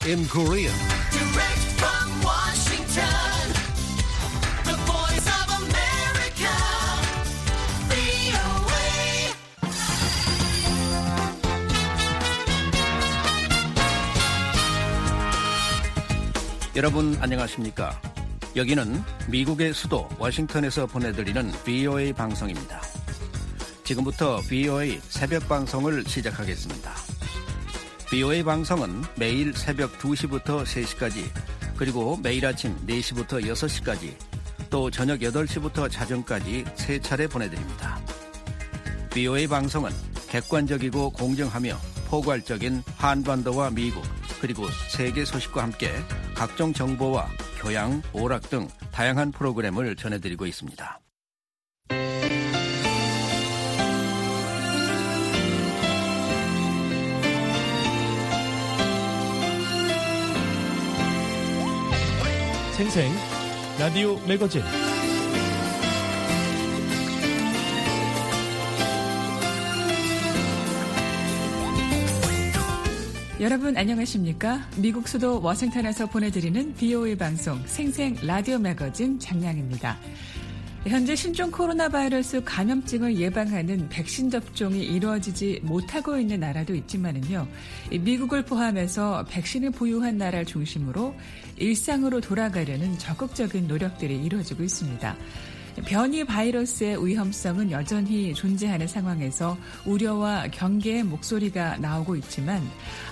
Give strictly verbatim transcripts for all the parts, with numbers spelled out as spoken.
in Korea. Direct from Washington, the voice of America, 브이오에이. 여러분 안녕하십니까? 여기는 미국의 수도 워싱턴에서 보내드리는 브이오에이 방송입니다. 지금부터 브이오에이 새벽 방송을 시작하겠습니다. 브이오에이 방송은 매일 새벽 두 시부터 세 시까지, 그리고 매일 아침 네 시부터 여섯 시까지, 또 저녁 여덟 시부터 자정까지 세 차례 보내드립니다. 브이오에이 방송은 객관적이고 공정하며 포괄적인 한반도와 미국, 그리고 세계 소식과 함께 각종 정보와 교양, 오락 등 다양한 프로그램을 전해드리고 있습니다. 생생 라디오 매거진. 여러분 안녕하십니까? 미국 수도 워싱턴에서 보내드리는 브이오에이 방송 생생 라디오 매거진 장량입니다. 현재 신종 코로나 바이러스 감염증을 예방하는 백신 접종이 이루어지지 못하고 있는 나라도 있지만은요, 미국을 포함해서 백신을 보유한 나라를 중심으로 일상으로 돌아가려는 적극적인 노력들이 이루어지고 있습니다. 변이 바이러스의 위험성은 여전히 존재하는 상황에서 우려와 경계의 목소리가 나오고 있지만,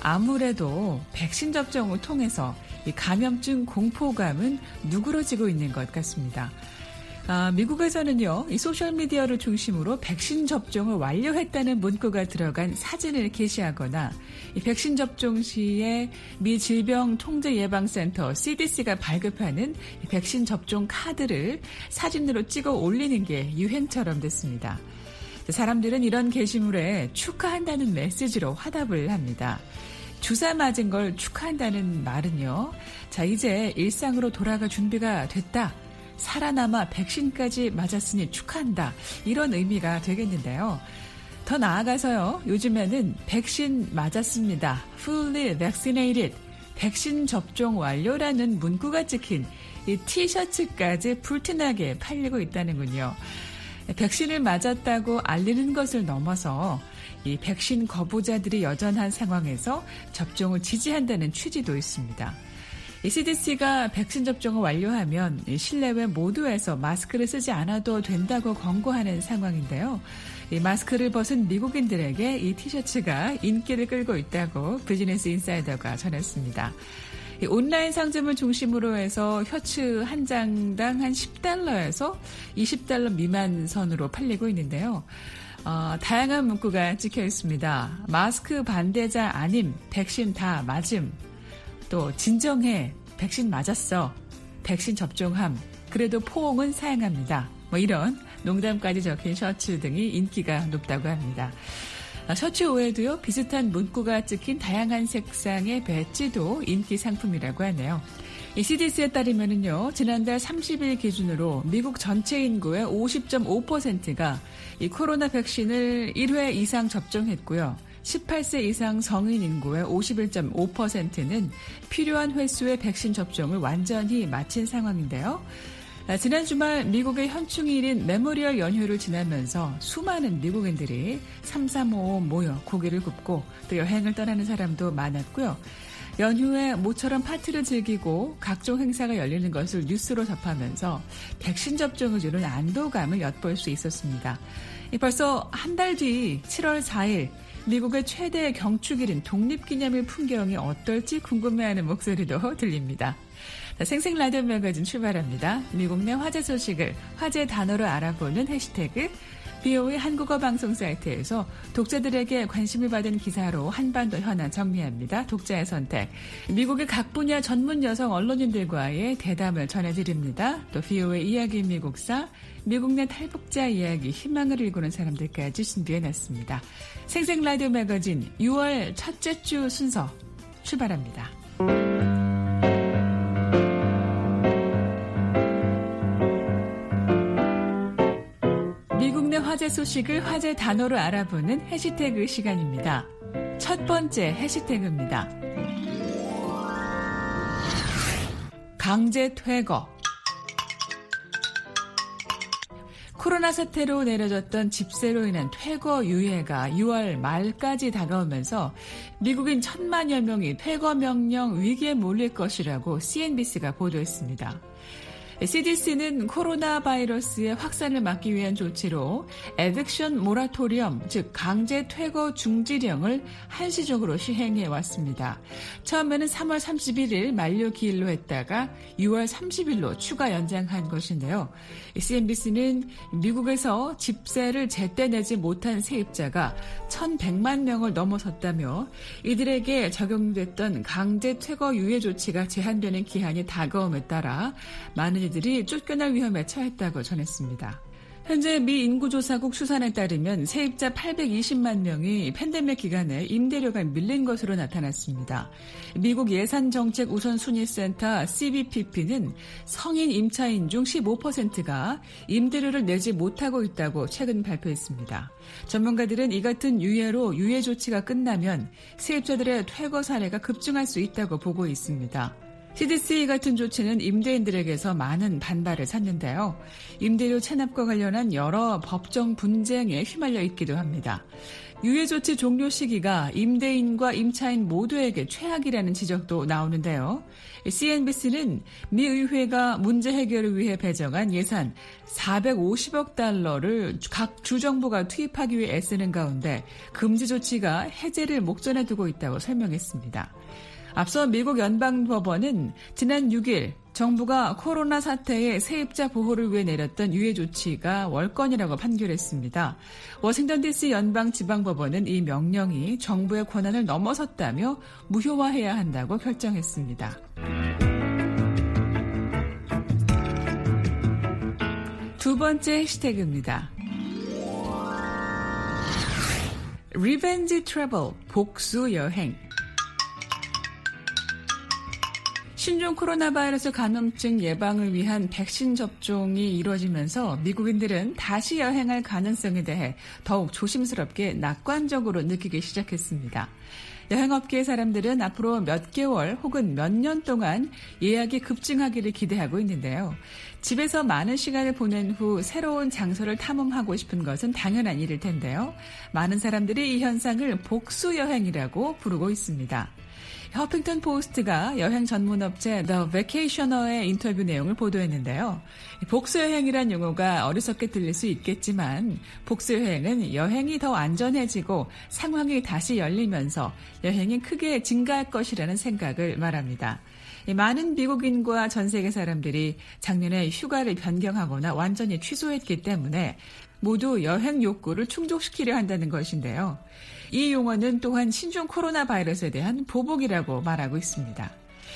아무래도 백신 접종을 통해서 이 감염증 공포감은 누그러지고 있는 것 같습니다. 아, 미국에서는요, 이 소셜미디어를 중심으로 백신 접종을 완료했다는 문구가 들어간 사진을 게시하거나, 이 백신 접종 시에 미 질병통제예방센터 씨디씨가 발급하는 이 백신 접종 카드를 사진으로 찍어 올리는 게 유행처럼 됐습니다. 사람들은 이런 게시물에 축하한다는 메시지로 화답을 합니다. 주사 맞은 걸 축하한다는 말은요, 자, 이제 일상으로 돌아갈 준비가 됐다, 살아남아 백신까지 맞았으니 축하한다, 이런 의미가 되겠는데요. 더 나아가서요, 요즘에는 백신 맞았습니다, fully vaccinated, 백신 접종 완료라는 문구가 찍힌 이 티셔츠까지 불티나게 팔리고 있다는군요. 백신을 맞았다고 알리는 것을 넘어서 이 백신 거부자들이 여전한 상황에서 접종을 지지한다는 취지도 있습니다. 이 씨디씨가 백신 접종을 완료하면 실내외 모두에서 마스크를 쓰지 않아도 된다고 권고하는 상황인데요. 이 마스크를 벗은 미국인들에게 이 티셔츠가 인기를 끌고 있다고 비즈니스 인사이더가 전했습니다. 이 온라인 상점을 중심으로 해서 셔츠 한 장당 한 십 달러에서 이십 달러 미만 선으로 팔리고 있는데요. 어, 다양한 문구가 찍혀 있습니다. 마스크 반대자 아님, 백신 다 맞음, 또 진정해, 백신 맞았어, 백신 접종함, 그래도 포옹은 사양합니다, 뭐 이런 농담까지 적힌 셔츠 등이 인기가 높다고 합니다. 셔츠 외에도요, 비슷한 문구가 찍힌 다양한 색상의 배지도 인기 상품이라고 하네요. 이 씨디씨에 따르면은요, 지난달 삼십 일 기준으로 미국 전체 인구의 오십 점 오 퍼센트가 이 코로나 백신을 일 회 이상 접종했고요. 십팔 세 이상 성인 인구의 오십일 점 오 퍼센트는 필요한 횟수의 백신 접종을 완전히 마친 상황인데요. 지난 주말 미국의 현충일인 메모리얼 연휴를 지나면서 수많은 미국인들이 삼삼오오 모여 고기를 굽고 또 여행을 떠나는 사람도 많았고요. 연휴에 모처럼 파티를 즐기고 각종 행사가 열리는 것을 뉴스로 접하면서 백신 접종을 주는 안도감을 엿볼 수 있었습니다. 벌써 한 달 뒤 칠월 사일 미국의 최대 경축일인 독립기념일 풍경이 어떨지 궁금해하는 목소리도 들립니다. 생생 라디오 매거진 출발합니다. 미국 내 화제 소식을 화제 단어로 알아보는 해시태그 브이오에이 한국어 방송 사이트에서 독자들에게 관심을 받은 기사로 한반도 현안 정리합니다. 독자의 선택. 미국의 각 분야 전문 여성 언론인들과의 대담을 전해드립니다. 또 브이오에이 이야기 미국사, 미국 내 탈북자 이야기, 희망을 일구는 사람들까지 준비해놨습니다. 생생 라디오 매거진 유월 첫째 주 순서 출발합니다. 미국 내 화제 소식을 화제 단어로 알아보는 해시태그 시간입니다. 첫 번째 해시태그입니다. 강제 퇴거. 코로나 사태로 내려졌던 집세로 인한 퇴거 유예가 유월 말까지 다가오면서 미국인 천만여 명이 퇴거 명령 위기에 몰릴 것이라고 씨엔비씨가 보도했습니다. 씨디씨는 코로나 바이러스의 확산을 막기 위한 조치로 에빅션 모라토리엄, 즉 강제 퇴거 중지령을 한시적으로 시행해 왔습니다. 처음에는 삼월 삼십일일 만료 기일로 했다가 유월 삼십일로 추가 연장한 것인데요. 씨엔비씨는 미국에서 집세를 제때 내지 못한 세입자가 천백만 명을 넘어섰다며 이들에게 적용됐던 강제 퇴거 유예 조치가 제한되는 기한이 다가옴에 따라 많은 이들이 쫓겨날 위험에 처했다고 전했습니다. 현재 미 인구조사국 추산에 따르면 세입자 팔백이십만 명이 팬데믹 기간에 임대료가 밀린 것으로 나타났습니다. 미국 예산정책우선순위센터 씨비피피는 성인 임차인 중 십오 퍼센트가 임대료를 내지 못하고 있다고 최근 발표했습니다. 전문가들은 이 같은 유예로 유예 조치가 끝나면 세입자들의 퇴거 사례가 급증할 수 있다고 보고 있습니다. 씨디씨 같은 조치는 임대인들에게서 많은 반발을 샀는데요. 임대료 체납과 관련한 여러 법정 분쟁에 휘말려 있기도 합니다. 유예 조치 종료 시기가 임대인과 임차인 모두에게 최악이라는 지적도 나오는데요. 씨엔비씨는 미 의회가 문제 해결을 위해 배정한 예산 사백오십억 달러를 각 주정부가 투입하기 위해 애쓰는 가운데 금지 조치가 해제를 목전에 두고 있다고 설명했습니다. 앞서 미국 연방법원은 지난 육일 정부가 코로나 사태의 세입자 보호를 위해 내렸던 유예 조치가 월권이라고 판결했습니다. 워싱턴 디씨 연방지방법원은 이 명령이 정부의 권한을 넘어섰다며 무효화해야 한다고 결정했습니다. 두 번째 해시태그입니다. 리벤지 트래블, 복수 여행. 신종 코로나 바이러스 감염증 예방을 위한 백신 접종이 이루어지면서 미국인들은 다시 여행할 가능성에 대해 더욱 조심스럽게 낙관적으로 느끼기 시작했습니다. 여행업계의 사람들은 앞으로 몇 개월 혹은 몇 년 동안 예약이 급증하기를 기대하고 있는데요. 집에서 많은 시간을 보낸 후 새로운 장소를 탐험하고 싶은 것은 당연한 일일 텐데요. 많은 사람들이 이 현상을 복수 여행이라고 부르고 있습니다. 허핑턴 포스트가 여행 전문업체 The Vacationer의 인터뷰 내용을 보도했는데요. 복수여행이란 용어가 어리석게 들릴 수 있겠지만 복수여행은 여행이 더 안전해지고 상황이 다시 열리면서 여행이 크게 증가할 것이라는 생각을 말합니다. 많은 미국인과 전 세계 사람들이 작년에 휴가를 변경하거나 완전히 취소했기 때문에 모두 여행 욕구를 충족시키려 한다는 것인데요. 이 용어는 또한 신종 코로나 바이러스에 대한 보복이라고 말하고 있습니다.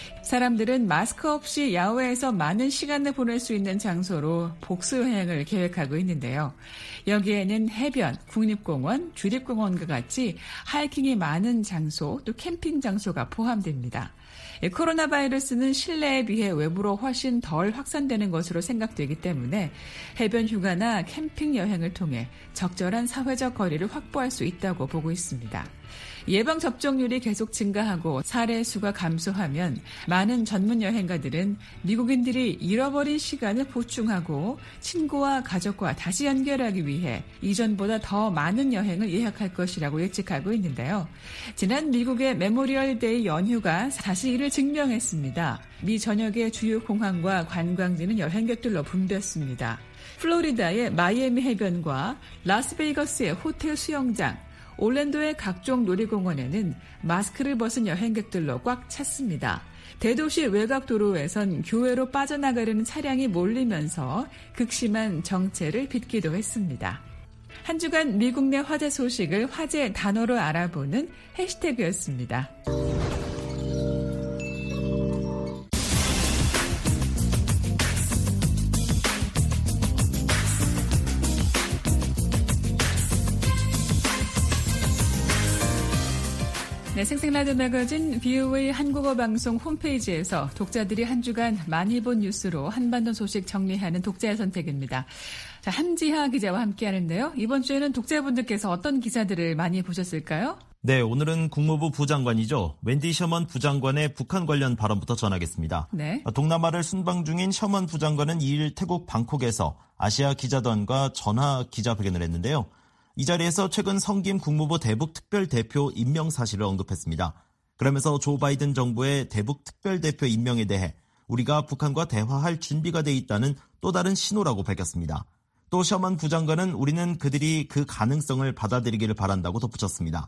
사람들은 마스크 없이 야외에서 많은 시간을 보낼 수 있는 장소로 복수여행을 계획하고 있는데요. 여기에는 해변, 국립공원, 주립공원과 같이 하이킹이 많은 장소, 또 캠핑 장소가 포함됩니다. 코로나 바이러스는 실내에 비해 외부로 훨씬 덜 확산되는 것으로 생각되기 때문에 해변 휴가나 캠핑 여행을 통해 적절한 사회적 거리를 확보할 수 있다고 보고 있습니다. 예방 접종률이 계속 증가하고 사례 수가 감소하면 많은 전문 여행가들은 미국인들이 잃어버린 시간을 보충하고 친구와 가족과 다시 연결하기 위해 이전보다 더 많은 여행을 예약할 것이라고 예측하고 있는데요. 지난 미국의 메모리얼 데이 연휴가 다시 이를 증명했습니다. 미 전역의 주요 공항과 관광지는 여행객들로 붐볐습니다. 플로리다의 마이애미 해변과 라스베이거스의 호텔 수영장, 올랜도의 각종 놀이공원에는 마스크를 벗은 여행객들로 꽉 찼습니다. 대도시 외곽 도로에선 교외로 빠져나가려는 차량이 몰리면서 극심한 정체를 빚기도 했습니다. 한 주간 미국 내 화제 소식을 화제 단어로 알아보는 해시태그였습니다. 네, 생생라디오 매거진 비오에이 한국어 방송 홈페이지에서 독자들이 한 주간 많이 본 뉴스로 한반도 소식 정리하는 독자의 선택입니다. 자, 함지하 기자와 함께 하는데요. 이번 주에는 독자분들께서 어떤 기사들을 많이 보셨을까요? 네, 오늘은 국무부 부장관이죠. 웬디 셔먼 부장관의 북한 관련 발언부터 전하겠습니다. 네. 동남아를 순방 중인 셔먼 부장관은 이 일 태국 방콕에서 아시아 기자단과 전화 기자회견을 했는데요. 이 자리에서 최근 성김 국무부 대북 특별대표 임명 사실을 언급했습니다. 그러면서 조 바이든 정부의 대북 특별대표 임명에 대해 우리가 북한과 대화할 준비가 돼 있다는 또 다른 신호라고 밝혔습니다. 또 셔먼 부장관은 우리는 그들이 그 가능성을 받아들이기를 바란다고 덧붙였습니다.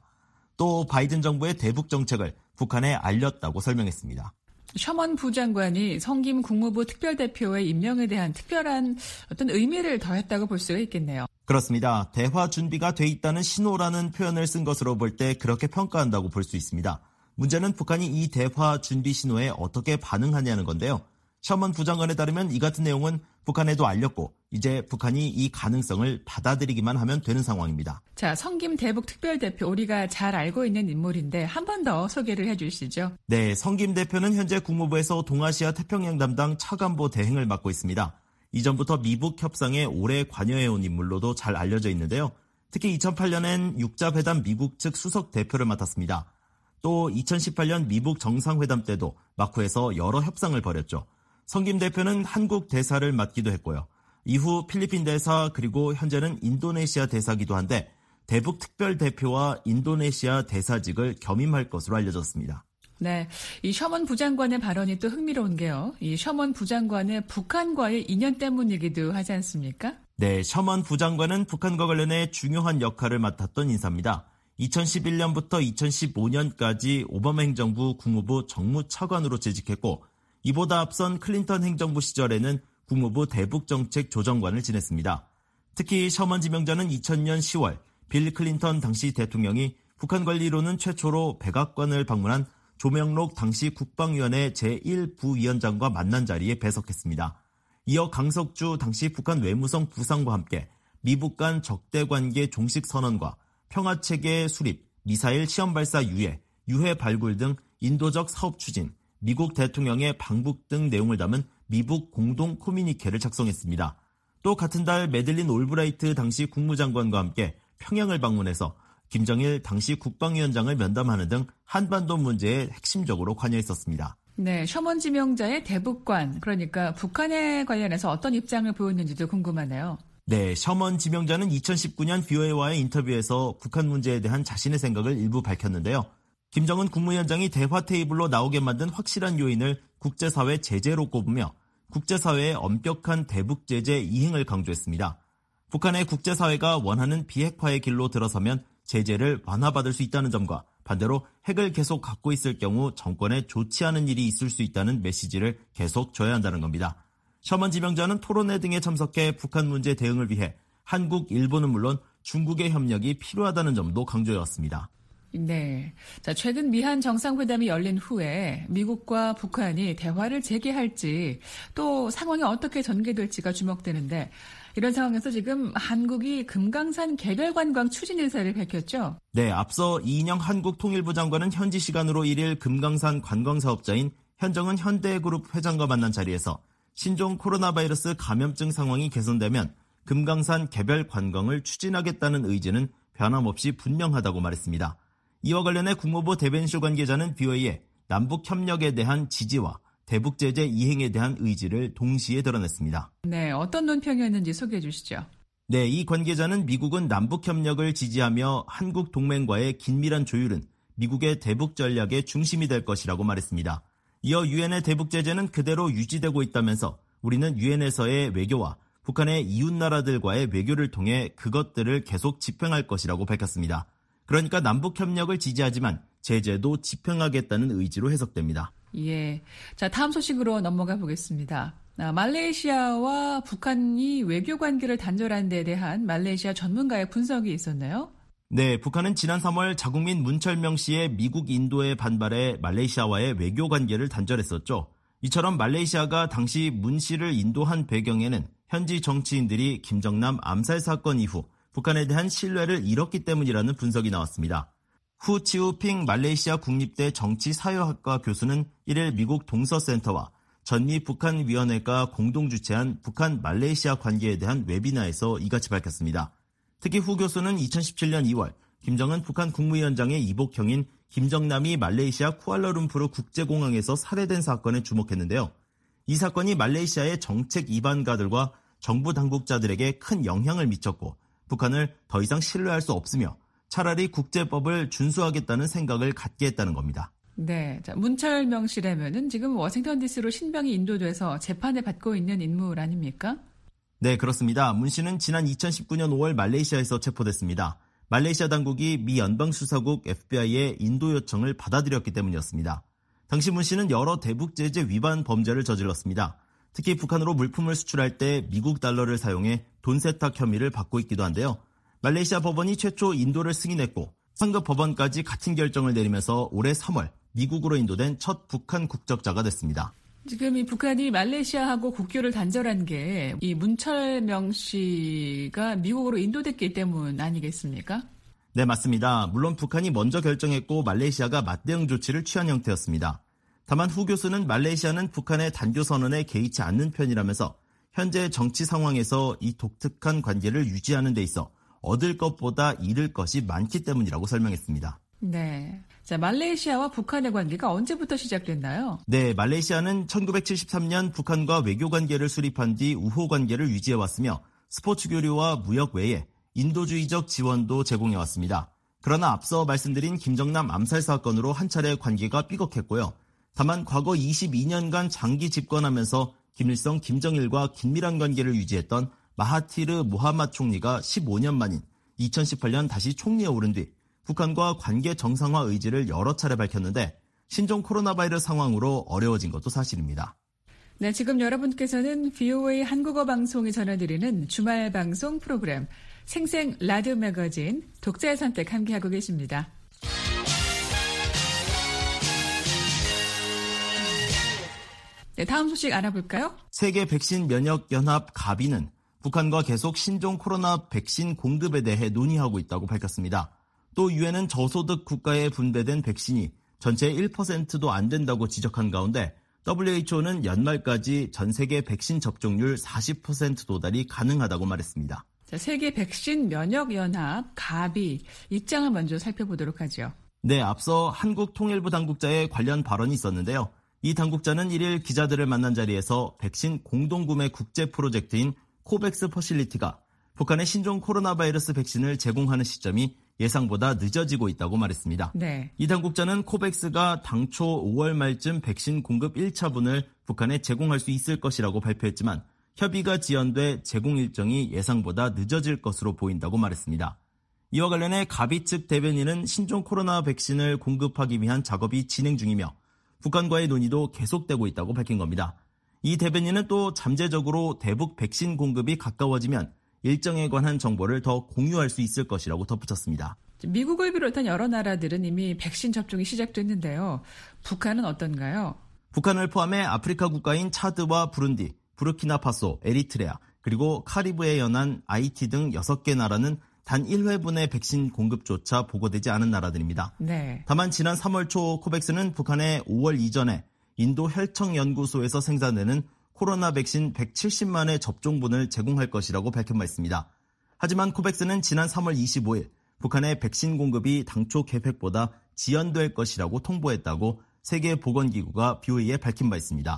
또 바이든 정부의 대북 정책을 북한에 알렸다고 설명했습니다. 셔먼 부장관이 성김 국무부 특별대표의 임명에 대한 특별한 어떤 의미를 더했다고 볼 수가 있겠네요. 그렇습니다. 대화 준비가 돼 있다는 신호라는 표현을 쓴 것으로 볼 때 그렇게 평가한다고 볼 수 있습니다. 문제는 북한이 이 대화 준비 신호에 어떻게 반응하냐는 건데요. 셔먼 부장관에 따르면 이 같은 내용은 북한에도 알렸고 이제 북한이 이 가능성을 받아들이기만 하면 되는 상황입니다. 자, 성김 대북 특별대표 우리가 잘 알고 있는 인물인데 한 번 더 소개를 해 주시죠. 네, 성김 대표는 현재 국무부에서 동아시아 태평양 담당 차관보 대행을 맡고 있습니다. 이전부터 미북 협상에 오래 관여해온 인물로도 잘 알려져 있는데요. 특히 이천팔 년엔 육자회담 미국 측 수석 대표를 맡았습니다. 또 이천십팔 년 미북 정상회담 때도 마쿠에서 여러 협상을 벌였죠. 성김 대표는 한국 대사를 맡기도 했고요. 이후 필리핀 대사 그리고 현재는 인도네시아 대사기도 한데 대북 특별대표와 인도네시아 대사직을 겸임할 것으로 알려졌습니다. 네, 이 셔먼 부장관의 발언이 또 흥미로운 게요. 이 셔먼 부장관의 북한과의 인연 때문이기도 하지 않습니까? 네, 셔먼 부장관은 북한과 관련해 중요한 역할을 맡았던 인사입니다. 이천십일 년부터 이천십오 년까지 오바마 행정부 국무부 정무차관으로 재직했고 이보다 앞선 클린턴 행정부 시절에는 국무부 대북정책 조정관을 지냈습니다. 특히 셔먼 지명자는 이천 년 시월 빌 클린턴 당시 대통령이 북한 관리로는 최초로 백악관을 방문한 조명록 당시 국방위원회 제일 부위원장과 만난 자리에 배석했습니다. 이어 강석주 당시 북한 외무성 부상과 함께 미북 간 적대관계 종식 선언과 평화체계 수립, 미사일 시험 발사 유예, 유해 발굴 등 인도적 사업 추진, 미국 대통령의 방북 등 내용을 담은 미북 공동 코뮤니케를 작성했습니다. 또 같은 달 매들린 올브라이트 당시 국무장관과 함께 평양을 방문해서 김정일 당시 국방위원장을 면담하는 등 한반도 문제에 핵심적으로 관여했었습니다. 네, 셔먼 지명자의 대북관, 그러니까 북한에 관련해서 어떤 입장을 보였는지도 궁금하네요. 네, 셔먼 지명자는 이천십구 년 비오에이와의 인터뷰에서 북한 문제에 대한 자신의 생각을 일부 밝혔는데요. 김정은 국무위원장이 대화 테이블로 나오게 만든 확실한 요인을 국제사회 제재로 꼽으며 국제사회의 엄격한 대북 제재 이행을 강조했습니다. 북한의 국제사회가 원하는 비핵화의 길로 들어서면 제재를 완화받을 수 있다는 점과 반대로 핵을 계속 갖고 있을 경우 정권에 좋지 않은 일이 있을 수 있다는 메시지를 계속 줘야 한다는 겁니다. 셔먼 지명자는 토론회 등에 참석해 북한 문제 대응을 위해 한국, 일본은 물론 중국의 협력이 필요하다는 점도 강조해왔습니다. 네. 자, 최근 미한 정상회담이 열린 후에 미국과 북한이 대화를 재개할지 또 상황이 어떻게 전개될지가 주목되는데 이런 상황에서 지금 한국이 금강산 개별 관광 추진 의사를 밝혔죠? 네, 앞서 이인영 한국통일부 장관은 현지 시간으로 일 일 금강산 관광사업자인 현정은 현대그룹 회장과 만난 자리에서 신종 코로나 바이러스 감염증 상황이 개선되면 금강산 개별 관광을 추진하겠다는 의지는 변함없이 분명하다고 말했습니다. 이와 관련해 국무부 대변실 관계자는 비오에이에 남북 협력에 대한 지지와 대북 제재 이행에 대한 의지를 동시에 드러냈습니다. 네, 어떤 논평이었는지 소개해 주시죠. 네, 이 관계자는 미국은 남북 협력을 지지하며 한국 동맹과의 긴밀한 조율은 미국의 대북 전략의 중심이 될 것이라고 말했습니다. 이어 유엔의 대북 제재는 그대로 유지되고 있다면서 우리는 유엔에서의 외교와 북한의 이웃나라들과의 외교를 통해 그것들을 계속 집행할 것이라고 밝혔습니다. 그러니까 남북 협력을 지지하지만 제재도 집행하겠다는 의지로 해석됩니다. 예. 자, 다음 소식으로 넘어가 보겠습니다. 아, 말레이시아와 북한이 외교 관계를 단절한 데 대한 말레이시아 전문가의 분석이 있었나요? 네, 북한은 지난 삼월 자국민 문철명 씨의 미국 인도에 반발해 말레이시아와의 외교 관계를 단절했었죠. 이처럼 말레이시아가 당시 문 씨를 인도한 배경에는 현지 정치인들이 김정남 암살 사건 이후 북한에 대한 신뢰를 잃었기 때문이라는 분석이 나왔습니다. 후 치우핑 말레이시아 국립대 정치사회학과 교수는 일 일 미국 동서센터와 전미 북한위원회가 공동 주최한 북한 말레이시아 관계에 대한 웨비나에서 이같이 밝혔습니다. 특히 후 교수는 이천십칠 년 이월 김정은 북한 국무위원장의 이복형인 김정남이 말레이시아 쿠알라룸푸르 국제공항에서 살해된 사건에 주목했는데요. 이 사건이 말레이시아의 정책 위반가들과 정부 당국자들에게 큰 영향을 미쳤고 북한을 더 이상 신뢰할 수 없으며 차라리 국제법을 준수하겠다는 생각을 갖게 했다는 겁니다. 네, 자, 문철명 씨라면은 지금 워싱턴 디씨로 신병이 인도돼서 재판을 받고 있는 인물 아닙니까? 네, 그렇습니다. 문 씨는 지난 이천십구년 오월 말레이시아에서 체포됐습니다. 말레이시아 당국이 미 연방수사국 에프비아이의 인도 요청을 받아들였기 때문이었습니다. 당시 문 씨는 여러 대북 제재 위반 범죄를 저질렀습니다. 특히 북한으로 물품을 수출할 때 미국 달러를 사용해 돈 세탁 혐의를 받고 있기도 한데요. 말레이시아 법원이 최초 인도를 승인했고 상급 법원까지 같은 결정을 내리면서 올해 삼월 미국으로 인도된 첫 북한 국적자가 됐습니다. 지금 이 북한이 말레이시아하고 국교를 단절한 게 이 문철명 씨가 미국으로 인도됐기 때문 아니겠습니까? 네, 맞습니다. 물론 북한이 먼저 결정했고 말레이시아가 맞대응 조치를 취한 형태였습니다. 다만 후 교수는 말레이시아는 북한의 단교 선언에 개의치 않는 편이라면서 현재 정치 상황에서 이 독특한 관계를 유지하는 데 있어 얻을 것보다 잃을 것이 많기 때문이라고 설명했습니다. 네. 자, 말레이시아와 북한의 관계가 언제부터 시작됐나요? 네, 말레이시아는 천구백칠십삼년 북한과 외교 관계를 수립한 뒤 우호 관계를 유지해왔으며 스포츠 교류와 무역 외에 인도주의적 지원도 제공해왔습니다. 그러나 앞서 말씀드린 김정남 암살 사건으로 한 차례 관계가 삐걱했고요. 다만 과거 이십이년간 장기 집권하면서 김일성, 김정일과 긴밀한 관계를 유지했던 마하티르 모하마드 총리가 십오년 만인 이천십팔년 다시 총리에 오른 뒤 북한과 관계 정상화 의지를 여러 차례 밝혔는데 신종 코로나 바이러스 상황으로 어려워진 것도 사실입니다. 네, 지금 여러분께서는 브이오에이 한국어 방송이 전해드리는 주말 방송 프로그램 생생 라디오 매거진 독자의 선택 함께하고 계십니다. 네, 다음 소식 알아볼까요? 세계 백신 면역 연합 가비는 북한과 계속 신종 코로나 백신 공급에 대해 논의하고 있다고 밝혔습니다. 또 유엔은 저소득 국가에 분배된 백신이 전체의 일 퍼센트도 안 된다고 지적한 가운데 더블유에이치오는 연말까지 전 세계 백신 접종률 사십 퍼센트 도달이 가능하다고 말했습니다. 자, 세계 백신 면역 연합 가비 입장을 먼저 살펴보도록 하죠. 네, 앞서 한국통일부 당국자의 관련 발언이 있었는데요. 이 당국자는 일일 기자들을 만난 자리에서 백신 공동구매 국제 프로젝트인 코백스 퍼실리티가 북한의 신종 코로나 바이러스 백신을 제공하는 시점이 예상보다 늦어지고 있다고 말했습니다. 네. 이 당국자는 코백스가 당초 오월 말쯤 백신 공급 일 차분을 북한에 제공할 수 있을 것이라고 발표했지만 협의가 지연돼 제공 일정이 예상보다 늦어질 것으로 보인다고 말했습니다. 이와 관련해 가비 측 대변인은 신종 코로나 백신을 공급하기 위한 작업이 진행 중이며 북한과의 논의도 계속되고 있다고 밝힌 겁니다. 이 대변인은 또 잠재적으로 대북 백신 공급이 가까워지면 일정에 관한 정보를 더 공유할 수 있을 것이라고 덧붙였습니다. 미국을 비롯한 여러 나라들은 이미 백신 접종이 시작됐는데요. 북한은 어떤가요? 북한을 포함해 아프리카 국가인 차드와 부룬디, 부르키나파소, 에리트레아, 그리고 카리브해 연안, 아이티 등 여섯 개 나라는 단 일 회분의 백신 공급조차 보고되지 않은 나라들입니다. 네. 다만 지난 삼월 초 코백스는 북한에 오월 이전에 인도 혈청연구소에서 생산되는 코로나 백신 백칠십만의 접종분을 제공할 것이라고 밝힌 바 있습니다. 하지만 코백스는 지난 삼월 이십오일 북한의 백신 공급이 당초 계획보다 지연될 것이라고 통보했다고 세계보건기구가 브이오에이에 밝힌 바 있습니다.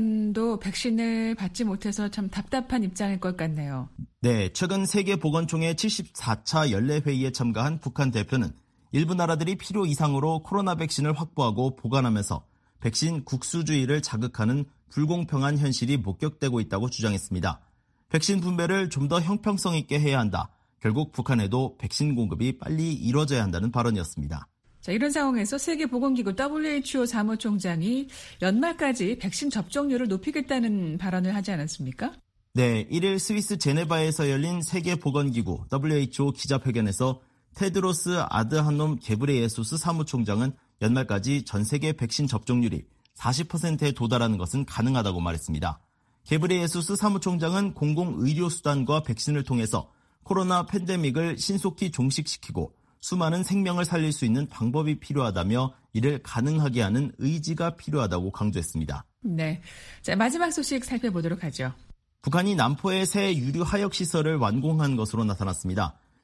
북한도 백신을 받지 못해서 참 답답한 입장일 것 같네요. 네, 최근 세계보건총회 칠십사 차 연례회의에 참가한 북한 대표는 일부 나라들이 필요 이상으로 코로나 백신을 확보하고 보관하면서 백신 국수주의를 자극하는 불공평한 현실이 목격되고 있다고 주장했습니다. 백신 분배를 좀 더 형평성 있게 해야 한다. 결국 북한에도 백신 공급이 빨리 이뤄져야 한다는 발언이었습니다. 자, 이런 상황에서 세계보건기구 더블유에이치오 사무총장이 연말까지 백신 접종률을 높이겠다는 발언을 하지 않았습니까? 네, 일일 스위스 제네바에서 열린 세계보건기구 더블유에이치오 기자회견에서 테드로스 아드하놈 게브레예수스 사무총장은 연말까지 전 세계 백신 접종률이 사십 퍼센트에 도달하는 것은 가능하다고 말했습니다. 게브레예수스 사무총장은 공공의료수단과 백신을 통해서 코로나 팬데믹을 신속히 종식시키고 수많은 생명을 살릴 수 있는 방법이 필요하다며 이를 가능하게 하는 의지가 필요하다고 강조했습니다. 네, 자, 마지막 소식 살펴보도록 하죠. 북한이 남포의 새 유류 하역 시설을 완공한 것으로 나타났습니다.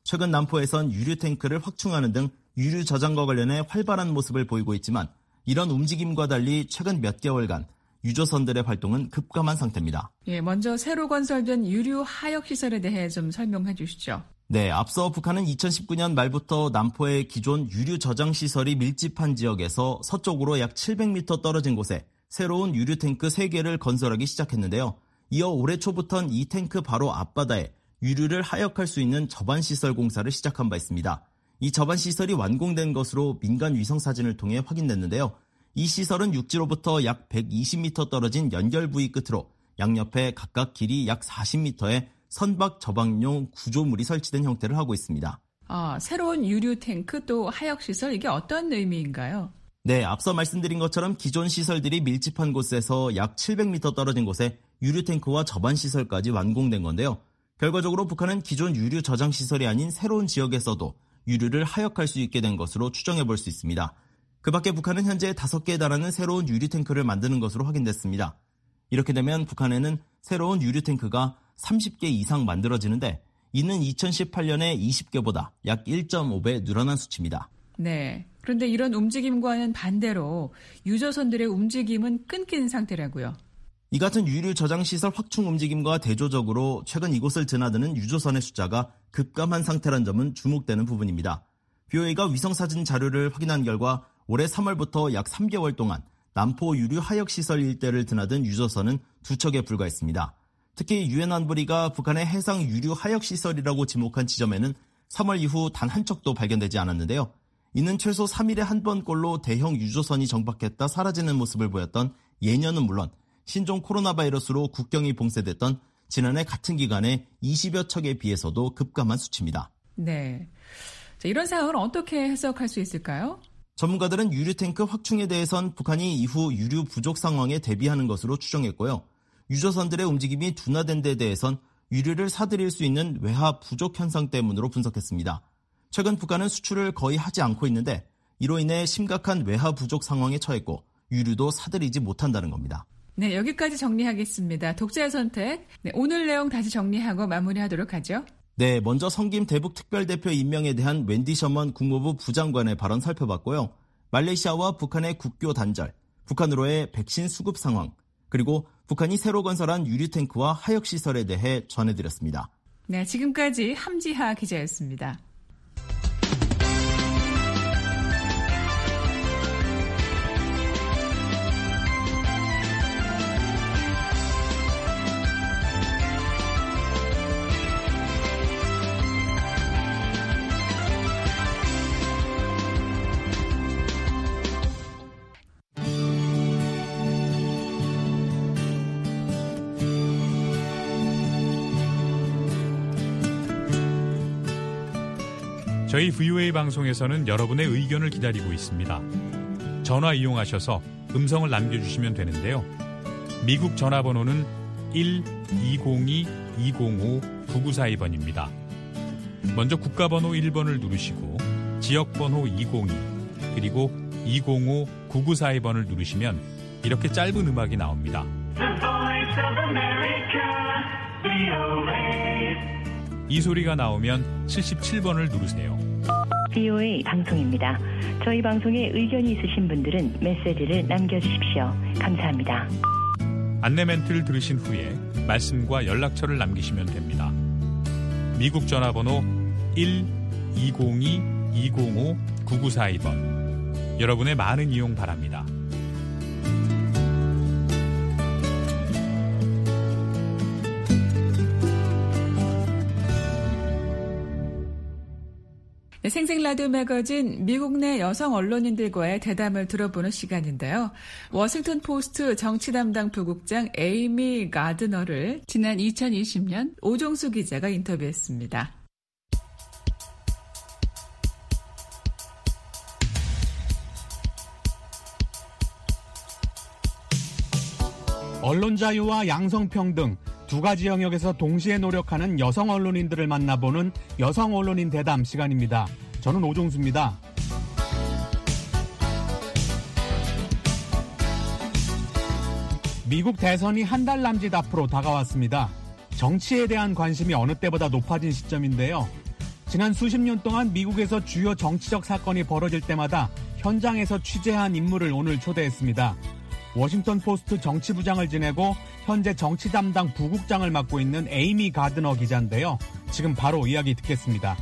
최근 남포에선 유류 탱크를 확충하는 등 유류 저장과 관련해 활발한 모습을 보이고 있지만 이런 움직임과 달리 최근 몇 개월간 유조선들의 활동은 급감한 상태입니다. 예, 먼저 새로 건설된 유류 하역 시설에 대해 좀 설명해 주시죠. 네, 앞서 북한은 이천십구 년 말부터 남포의 기존 유류 저장 시설이 밀집한 지역에서 서쪽으로 약 칠백 미터 떨어진 곳에 새로운 유류 탱크 세 개를 건설하기 시작했는데요. 이어 올해 초부터는 이 탱크 바로 앞바다에 유류를 하역할 수 있는 저반시설 공사를 시작한 바 있습니다. 이 저반시설이 완공된 것으로 민간 위성사진을 통해 확인됐는데요. 이 시설은 육지로부터 약 백이십 미터 떨어진 연결 부위 끝으로 양옆에 각각 길이 약 사십 미터의 선박 저방용 구조물이 설치된 형태를 하고 있습니다. 아, 새로운 유류 탱크 또 하역 시설, 이게 어떤 의미인가요? 네, 앞서 말씀드린 것처럼 기존 시설들이 밀집한 곳에서 약 칠백 미터 떨어진 곳에 유류 탱크와 저반 시설까지 완공된 건데요. 결과적으로 북한은 기존 유류 저장 시설이 아닌 새로운 지역에서도 유류를 하역할 수 있게 된 것으로 추정해 볼 수 있습니다. 그 밖에 북한은 현재 다섯 개에 달하는 새로운 유류 탱크를 만드는 것으로 확인됐습니다. 이렇게 되면 북한에는 새로운 유류 탱크가 삼십 개 이상 만들어지는데 이는 이천십팔 년의 이십 개보다 약 일 점 오 배 늘어난 수치입니다. 네. 그런데 이런 움직임과는 반대로 유조선들의 움직임은 끊긴 상태라고요. 이 같은 유류 저장 시설 확충 움직임과 대조적으로 최근 이곳을 드나드는 유조선의 숫자가 급감한 상태란 점은 주목되는 부분입니다. 비오에이가 위성사진 자료를 확인한 결과 올해 삼월부터 약 삼 개월 동안 남포 유류 하역 시설 일대를 드나든 유조선은 두 척에 불과했습니다. 특히 유엔 안보리가 북한의 해상 유류 하역 시설이라고 지목한 지점에는 삼월 이후 단 한 척도 발견되지 않았는데요. 이는 최소 삼 일에 한 번꼴로 대형 유조선이 정박했다 사라지는 모습을 보였던 예년은 물론 신종 코로나 바이러스로 국경이 봉쇄됐던 지난해 같은 기간에 이십여 척에 비해서도 급감한 수치입니다. 네. 자, 이런 상황을 어떻게 해석할 수 있을까요? 전문가들은 유류 탱크 확충에 대해선 북한이 이후 유류 부족 상황에 대비하는 것으로 추정했고요. 유조선들의 움직임이 둔화된 데 대해선 유류를 사들일 수 있는 외화 부족 현상 때문으로 분석했습니다. 최근 북한은 수출을 거의 하지 않고 있는데 이로 인해 심각한 외화 부족 상황에 처했고 유류도 사들이지 못한다는 겁니다. 네, 여기까지 정리하겠습니다. 독자의 선택. 네, 오늘 내용 다시 정리하고 마무리하도록 하죠. 네, 먼저 성김 대북 특별대표 임명에 대한 웬디 셔먼 국무부 부장관의 발언 살펴봤고요. 말레이시아와 북한의 국교 단절, 북한으로의 백신 수급 상황, 그리고 북한이 새로 건설한 유류 탱크와 하역 시설에 대해 전해드렸습니다. 네, 지금까지 함지하 기자였습니다. 저희 브이오에이 방송에서는 여러분의 의견을 기다리고 있습니다. 전화 이용하셔서 음성을 남겨주시면 되는데요. 미국 전화번호는 일 이공이 이공오 구구사이 번입니다. 먼저 국가번호 일 번을 누르시고 지역번호 이공이 그리고 이공오 구구사이 번을 누르시면 이렇게 짧은 음악이 나옵니다. 이 소리가 나오면 칠십칠 번을 누르세요. 브이오에이 방송입니다. 저희 방송에 의견이 있으신 분들은 메시지를 남겨주십시오. 감사합니다. 안내 멘트를 들으신 후에 말씀과 연락처를 남기시면 됩니다. 미국 전화번호 일 이공이 이공오 구구사이 번. 여러분의 많은 이용 바랍니다. 네, 생생라디오 매거진 미국 내 여성 언론인들과의 대담을 들어보는 시간인데요. 워싱턴 포스트 정치 담당 부국장 에이미 가드너를 지난 이천이십 년 오종수 기자가 인터뷰했습니다. 언론 자유와 양성평등 두 가지 영역에서 동시에 노력하는 여성 언론인들을 만나보는 여성 언론인 대담 시간입니다. 저는 오종수입니다. 미국 대선이 한 달 남짓 앞으로 다가왔습니다. 정치에 대한 관심이 어느 때보다 높아진 시점인데요. 지난 수십 년 동안 미국에서 주요 정치적 사건이 벌어질 때마다 현장에서 취재한 인물을 오늘 초대했습니다. 워싱턴 포스트 정치부장을 지내고 현재 정치 담당 부국장을 맡고 있는 에이미 가드너 기자인데요. 지금 바로 이야기 듣겠습니다.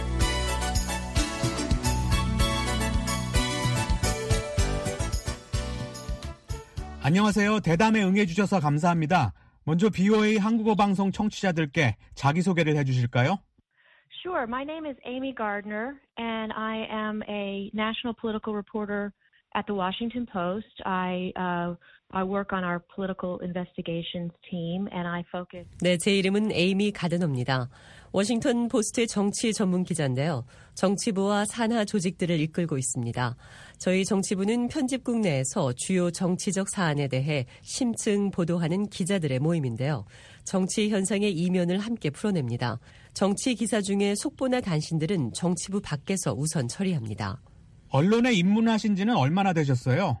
안녕하세요. 대담에 응해주셔서 감사합니다. 먼저 비오에이 한국어 방송 청취자들께 자기소개를 해주실까요? Sure. My name is Amy Gardner, and I am a national political reporter at the Washington Post. I uh, I work on our political investigations team, and I focus. 네, 제 이름은 에이미 가드너입니다. 워싱턴 포스트의 정치 전문 기자인데요. 정치부와 산하 조직들을 이끌고 있습니다. 저희 정치부는 편집국 내에서 주요 정치적 사안에 대해 심층 보도하는 기자들의 모임인데요. 정치 현상의 이면을 함께 풀어냅니다. 정치 기사 중에 속보나 단신들은 정치부 밖에서 우선 처리합니다. 언론에 입문하신 지는 얼마나 되셨어요?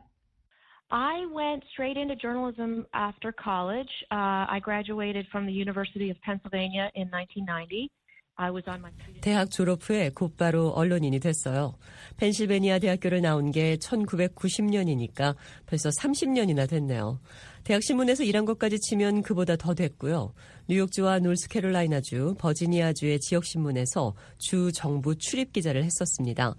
I went straight into journalism after college. Uh, I graduated from the University of Pennsylvania in nineteen ninety. I was on my 대학 졸업 후에 곧바로 언론인이 됐어요. 펜실베니아 대학교를 나온 게 천구백구십 년이니까 벌써 삼십 년이나 됐네요. 대학 신문에서 일한 것까지 치면 그보다 더 됐고요. 뉴욕주와 노스캐롤라이나주, 버지니아주의 지역신문에서 주 정부 출입 기자를 했었습니다.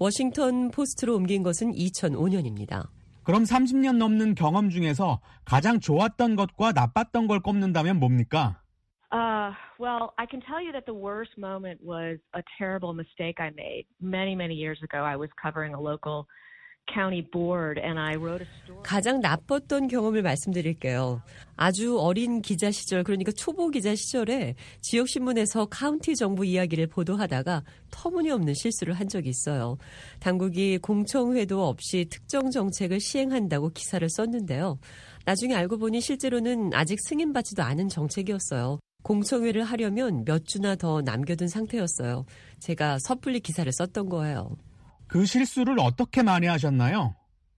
워싱턴 포스트로 옮긴 것은 이천오 년입니다. 그럼 삼십 년 넘는 경험 중에서 가장 좋았던 것과 나빴던 걸 꼽는다면 뭡니까? Uh, well, I can tell you that the worst moment was a terrible mistake I made. Many, many years ago, I was covering a local county board and I wrote a story. 가장 나빴던 경험을 말씀드릴게요. 아주 어린 기자 시절, 그러니까 초보 기자 시절에 지역신문에서 카운티 정부 이야기를 보도하다가 터무니없는 실수를 한 적이 있어요. 당국이 공청회도 없이 특정 정책을 시행한다고 기사를 썼는데요. 나중에 알고 보니 실제로는 아직 승인받지도 않은 정책이었어요. 공청회를 하려면 몇 주나 더 남겨둔 상태였어요. 제가 섣불리 기사를 썼던 거예요. 그 실수를 어떻게 만회하셨나요?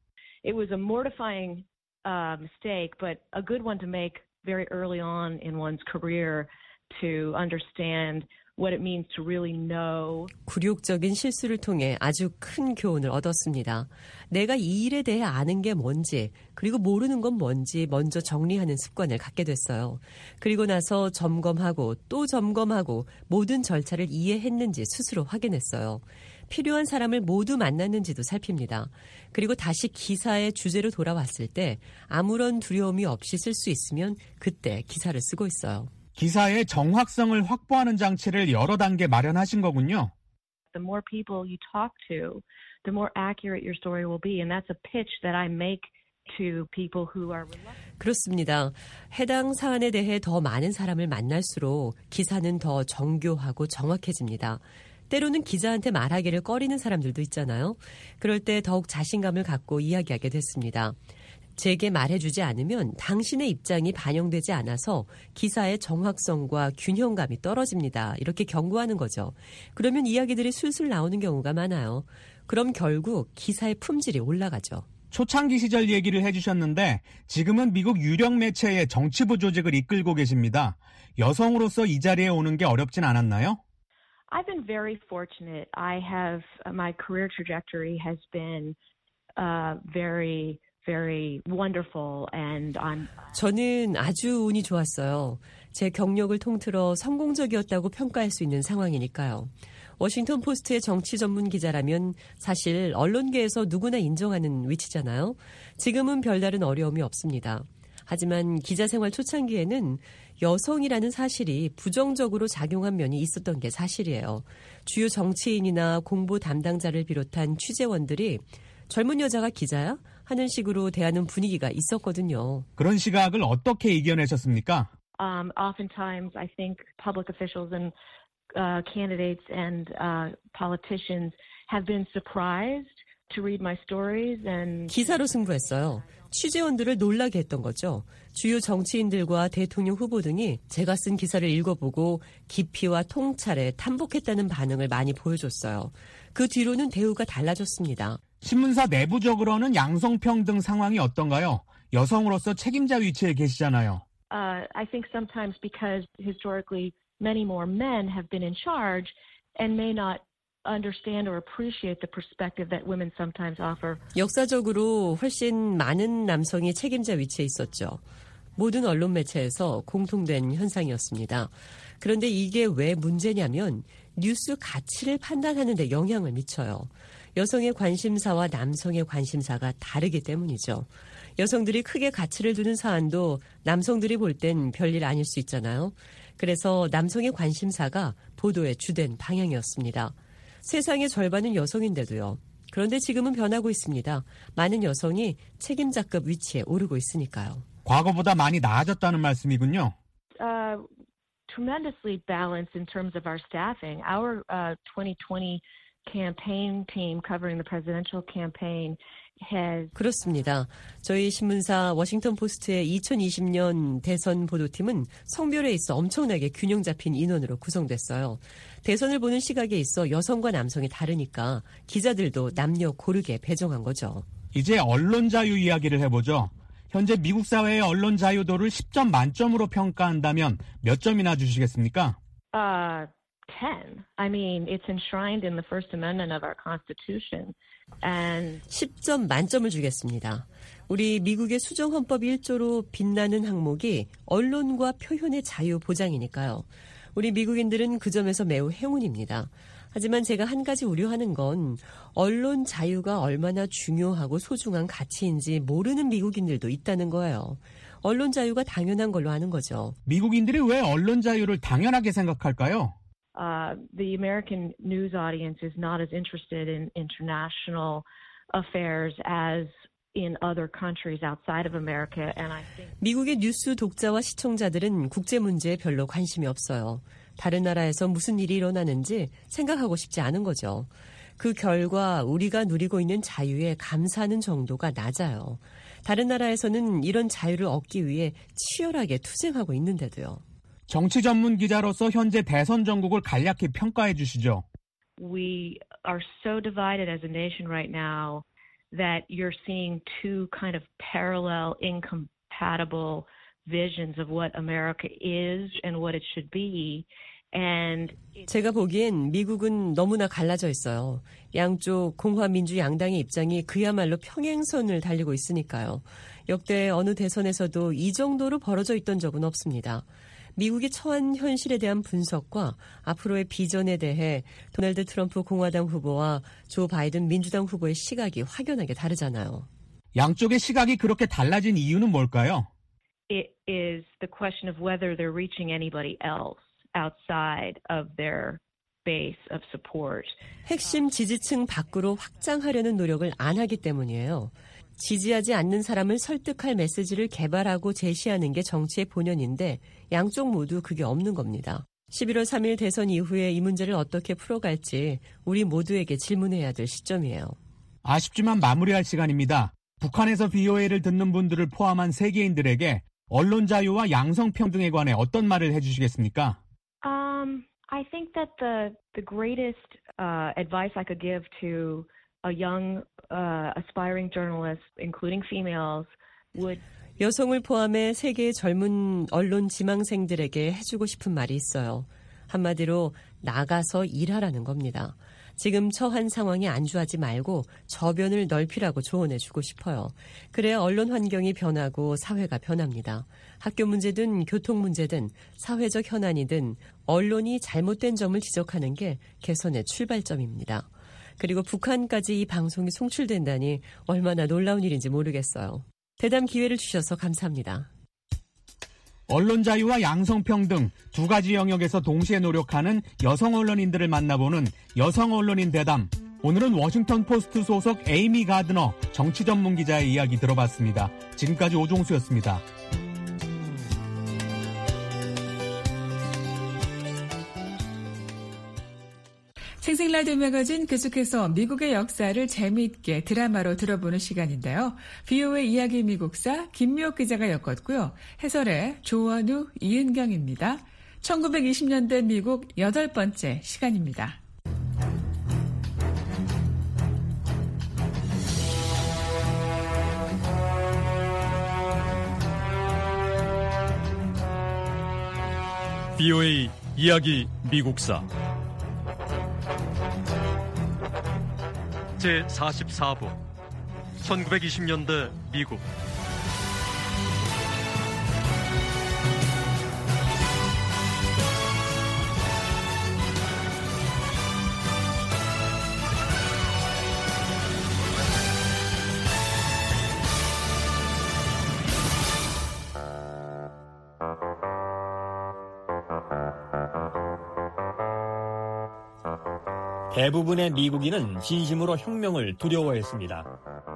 It was a mortifying uh, mistake, but a good one to make very early on in one's career to understand what it means to really know. 굴욕적인 실수를 통해 아주 큰 교훈을 얻었습니다. 내가 이 일에 대해 아는 게 뭔지, 그리고 모르는 건 뭔지 먼저 정리하는 습관을 갖게 됐어요. 그리고 나서 점검하고 또 점검하고 모든 절차를 이해했는지 스스로 확인했어요. 필요한 사람을 모두 만났는지도 살핍니다. 그리고 다시 기사의 주제로 돌아왔을 때 아무런 두려움이 없이 쓸 수 있으면 그때 기사를 쓰고 있어요. 기사의 정확성을 확보하는 장치를 여러 단계 마련하신 거군요. The more people you talk to, the more accurate your story will be. And that's a pitch that I make to people who are reluctant. 그렇습니다. 해당 사안에 대해 더 많은 사람을 만날수록 기사는 더 정교하고 정확해집니다. 때로는 기자한테 말하기를 꺼리는 사람들도 있잖아요. 그럴 때 더욱 자신감을 갖고 이야기하게 됐습니다. 제게 말해주지 않으면 당신의 입장이 반영되지 않아서 기사의 정확성과 균형감이 떨어집니다. 이렇게 경고하는 거죠. 그러면 이야기들이 술술 나오는 경우가 많아요. 그럼 결국 기사의 품질이 올라가죠. 초창기 시절 얘기를 해주셨는데 지금은 미국 유력 매체의 정치부 조직을 이끌고 계십니다. 여성으로서 이 자리에 오는 게 어렵진 않았나요? I've been very fortunate. I have, my career trajectory has been uh, very very wonderful and I'm 저는 아주 운이 좋았어요. 제 경력을 통틀어 성공적이었다고 평가할 수 있는 상황이니까요. 워싱턴 포스트의 정치 전문 기자라면 사실 언론계에서 누구나 인정하는 위치잖아요. 지금은 별다른 어려움이 없습니다. 하지만 기자 생활 초창기에는 여성이라는 사실이 부정적으로 작용한 면이 있었던 게 사실이에요. 주요 정치인이나 공보 담당자를 비롯한 취재원들이 젊은 여자가 기자야? 하는 식으로 대하는 분위기가 있었거든요. 그런 시각을 어떻게 이겨내셨습니까? Um, oftentimes, I think public officials and uh, candidates and uh, politicians have been surprised to read my stories and 기사로 승부했어요. 취재원들을 놀라게 했던 거죠. 주요 정치인들과 대통령 후보 등이 제가 쓴 기사를 읽어보고 깊이와 통찰에 탐복했다는 반응을 많이 보여줬어요. 그 뒤로는 대우가 달라졌습니다. 신문사 내부적으로는 양성평등 상황이 어떤가요? 여성으로서 책임자 위치에 계시잖아요. Uh, I think sometimes because historically many more men have been in charge, and may not understand or appreciate the perspective that women sometimes offer. 역사적으로 훨씬 많은 남성이 책임자 위치에 있었죠. 모든 언론 매체에서 공통된 현상이었습니다. 그런데 이게 왜 문제냐면 뉴스 가치를 판단하는 데 영향을 미쳐요. 여성의 관심사와 남성의 관심사가 다르기 때문이죠. 여성들이 크게 가치를 두는 사안도 남성들이 볼 땐 별일 아닐 수 있잖아요. 그래서 남성의 관심사가 보도의 주된 방향이었습니다. 세상의 절반은 여성인데도요. 그런데 지금은 변하고 있습니다. 많은 여성이 책임자급 위치에 오르고 있으니까요. 과거보다 많이 나아졌다는 말씀이군요. Uh, tremendously balanced in terms of our staffing. Our uh, twenty twenty campaign team covering the presidential campaign has 그렇습니다. 저희 신문사 워싱턴 포스트의 이천이십 년 대선 보도팀은 성별에 있어 엄청나게 균형 잡힌 인원으로 구성됐어요. 대선을 보는 시각에 있어 여성과 남성이 다르니까 기자들도 남녀 고르게 배정한 거죠. 이제 언론 자유 이야기를 해보죠. 현재 미국 사회의 언론 자유도를 십 점 만점으로 평가한다면 몇 점이나 주시겠습니까? uh, ten. I mean, it's enshrined in the First Amendment of our Constitution. And 십 점 만점을 주겠습니다. 우리 미국의 수정헌법 일 조로 빛나는 항목이 언론과 표현의 자유 보장이니까요. 우리 미국인들은 그 점에서 매우 행운입니다. 하지만 제가 한 가지 우려하는 건 언론 자유가 얼마나 중요하고 소중한 가치인지 모르는 미국인들도 있다는 거예요. 언론 자유가 당연한 걸로 하는 거죠. 미국인들이 왜 언론 자유를 당연하게 생각할까요? Uh, the American news audience is not as interested in international affairs as in other countries outside of America, and I think 미국의 뉴스 독자와 시청자들은 국제 문제에 별로 관심이 없어요. 다른 나라에서 무슨 일이 일어나는지 생각하고 싶지 않은 거죠. 그 결과 우리가 누리고 있는 자유에 감사하는 정도가 낮아요. 다른 나라에서는 이런 자유를 얻기 위해 치열하게 투쟁하고 있는데도요. 정치 전문 기자로서 현재 대선 전국을 간략히 평가해 주시죠. we are so divided as a nation right now that you're seeing two kind of parallel, incompatible visions of what America is and what it should be. And 제가 보기엔 미국은 너무나 갈라져 있어요. 양쪽 공화민주 양당의 입장이 그야말로 평행선을 달리고 있으니까요. 역대 어느 대선에서도 이 정도로 벌어져 있던 적은 없습니다. 미국이 처한 현실에 대한 분석과 앞으로의 비전에 대해 도널드 트럼프 공화당 후보와 조 바이든 민주당 후보의 시각이 확연하게 다르잖아요. 양쪽의 시각이 그렇게 달라진 이유는 뭘까요? it is the question of whether they're reaching anybody else outside of their base of support. 핵심 지지층 밖으로 확장하려는 노력을 안 하기 때문이에요. 지지하지 않는 사람을 설득할 메시지를 개발하고 제시하는 게 정치의 본연인데 양쪽 모두 그게 없는 겁니다. 십일월 삼일 대선 이후에 이 문제를 어떻게 풀어갈지 우리 모두에게 질문해야 될 시점이에요. 아쉽지만 마무리할 시간입니다. 북한에서 비오에이를 듣는 분들을 포함한 세계인들에게 언론 자유와 양성평등에 관해 어떤 말을 해주시겠습니까? Um, I think that the the greatest uh, advice I could give to a young uh, aspiring journalist, including females, would 여성을 포함해 세계의 젊은 언론 지망생들에게 해주고 싶은 말이 있어요. 한마디로 나가서 일하라는 겁니다. 지금 처한 상황이 안주하지 말고 저변을 넓히라고 조언해주고 싶어요. 그래야 언론 환경이 변하고 사회가 변합니다. 학교 문제든 교통 문제든 사회적 현안이든 언론이 잘못된 점을 지적하는 게 개선의 출발점입니다. 그리고 북한까지 이 방송이 송출된다니 얼마나 놀라운 일인지 모르겠어요. 대담 기회를 주셔서 감사합니다. 언론 자유와 양성평등 두 가지 영역에서 동시에 노력하는 여성 언론인들을 만나보는 여성 언론인 대담. 오늘은 워싱턴 포스트 소속 에이미 가드너 정치 전문 기자의 이야기 들어봤습니다. 지금까지 오종수였습니다. 생생라디오 매거진 계속해서 미국의 역사를 재미있게 드라마로 들어보는 시간인데요. 비오에이 이야기 미국사 김미옥 기자가 엮었고요. 해설의 조원우, 이은경입니다. 천구백이십 년대 미국 여덟 번째 시간입니다. 비오에이 이야기 미국사 제사십사 부 천구백이십 년대 미국. 대부분의 미국인은 진심으로 혁명을 두려워했습니다.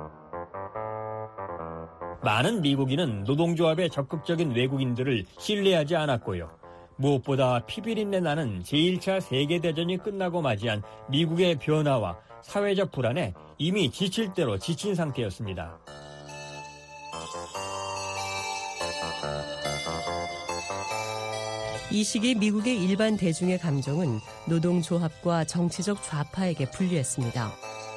많은 미국인은 노동조합의 적극적인 외국인들을 신뢰하지 않았고요. 무엇보다 피비린내 나는 제일 차 세계대전이 끝나고 맞이한 미국의 변화와 사회적 불안에 이미 지칠 대로 지친 상태였습니다. 이 시기 미국의 일반 대중의 감정은 노동조합과 정치적 좌파에게 분리했습니다.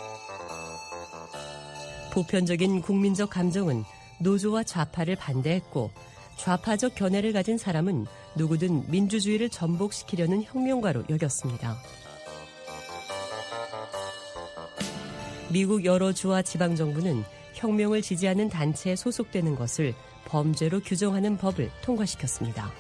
보편적인 국민적 감정은 노조와 좌파를 반대했고, 좌파적 견해를 가진 사람은 누구든 민주주의를 전복시키려는 혁명가로 여겼습니다. 미국 여러 주와 지방정부는 혁명을 지지하는 단체에 소속되는 것을 범죄로 규정하는 법을 통과시켰습니다.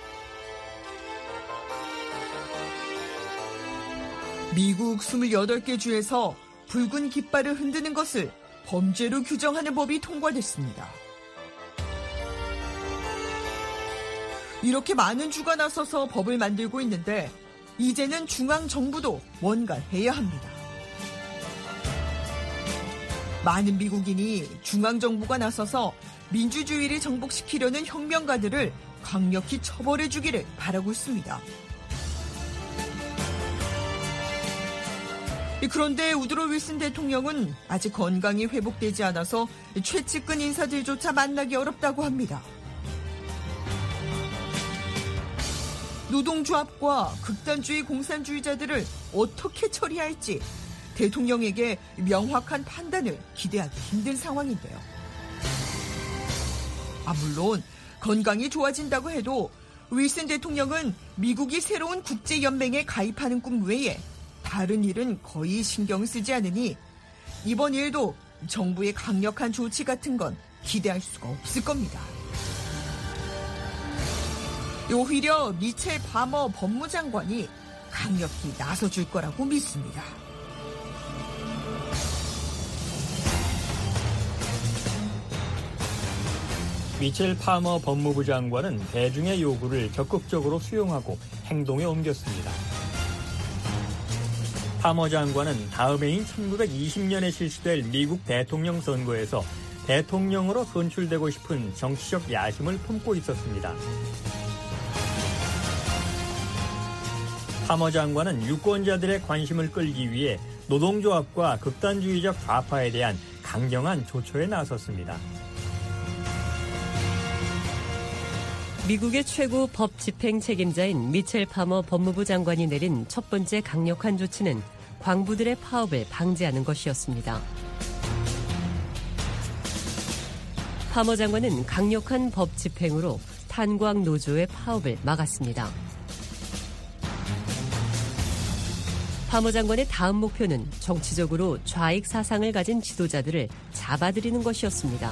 미국 이십팔 개 주에서 붉은 깃발을 흔드는 것을 범죄로 규정하는 법이 통과됐습니다. 이렇게 많은 주가 나서서 법을 만들고 있는데 이제는 중앙정부도 뭔가 해야 합니다. 많은 미국인이 중앙정부가 나서서 민주주의를 정복시키려는 혁명가들을 강력히 처벌해주기를 바라고 있습니다. 그런데 우드로 윌슨 대통령은 아직 건강이 회복되지 않아서 최측근 인사들조차 만나기 어렵다고 합니다. 노동조합과 극단주의 공산주의자들을 어떻게 처리할지 대통령에게 명확한 판단을 기대하기 힘든 상황인데요. 아, 물론 건강이 좋아진다고 해도 윌슨 대통령은 미국이 새로운 국제연맹에 가입하는 꿈 외에 다른 일은 거의 신경 쓰지 않으니 이번 일도 정부의 강력한 조치 같은 건 기대할 수가 없을 겁니다. 오히려 미첼 파머 법무장관이 강력히 나서줄 거라고 믿습니다. 미첼 파머 법무부 장관은 대중의 요구를 적극적으로 수용하고 행동에 옮겼습니다. 파머 장관은 다음 해인 천구백이십 년에 실시될 미국 대통령 선거에서 대통령으로 선출되고 싶은 정치적 야심을 품고 있었습니다. 파머 장관은 유권자들의 관심을 끌기 위해 노동조합과 극단주의적 좌파에 대한 강경한 조처에 나섰습니다. 미국의 최고 법 집행 책임자인 미첼 파머 법무부 장관이 내린 첫 번째 강력한 조치는 광부들의 파업을 방지하는 것이었습니다. 파머 장관은 강력한 법 집행으로 탄광 노조의 파업을 막았습니다. 파머 장관의 다음 목표는 정치적으로 좌익 사상을 가진 지도자들을 잡아들이는 것이었습니다.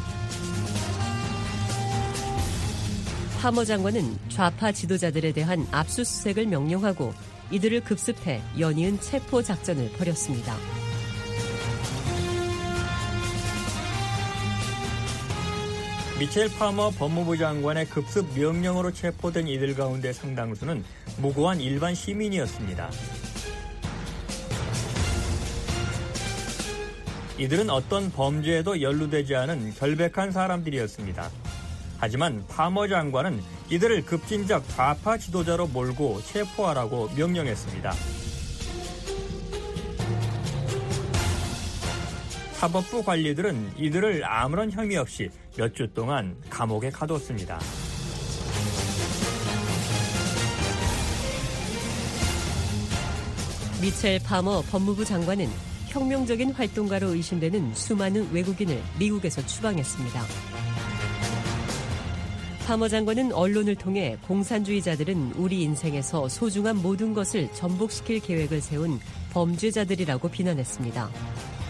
파머 장관은 좌파 지도자들에 대한 압수수색을 명령하고 이들을 급습해 연이은 체포 작전을 벌였습니다. 미첼 파머 법무부 장관의 급습 명령으로 체포된 이들 가운데 상당수는 무고한 일반 시민이었습니다. 이들은 어떤 범죄에도 연루되지 않은 결백한 사람들이었습니다. 하지만 파머 장관은 이들을 급진적 좌파 지도자로 몰고 체포하라고 명령했습니다. 사법부 관리들은 이들을 아무런 혐의 없이 몇 주 동안 감옥에 가뒀습니다. 미첼 파머 법무부 장관은 혁명적인 활동가로 의심되는 수많은 외국인을 미국에서 추방했습니다. 파머 장관은 언론을 통해 공산주의자들은 우리 인생에서 소중한 모든 것을 전복시킬 계획을 세운 범죄자들이라고 비난했습니다.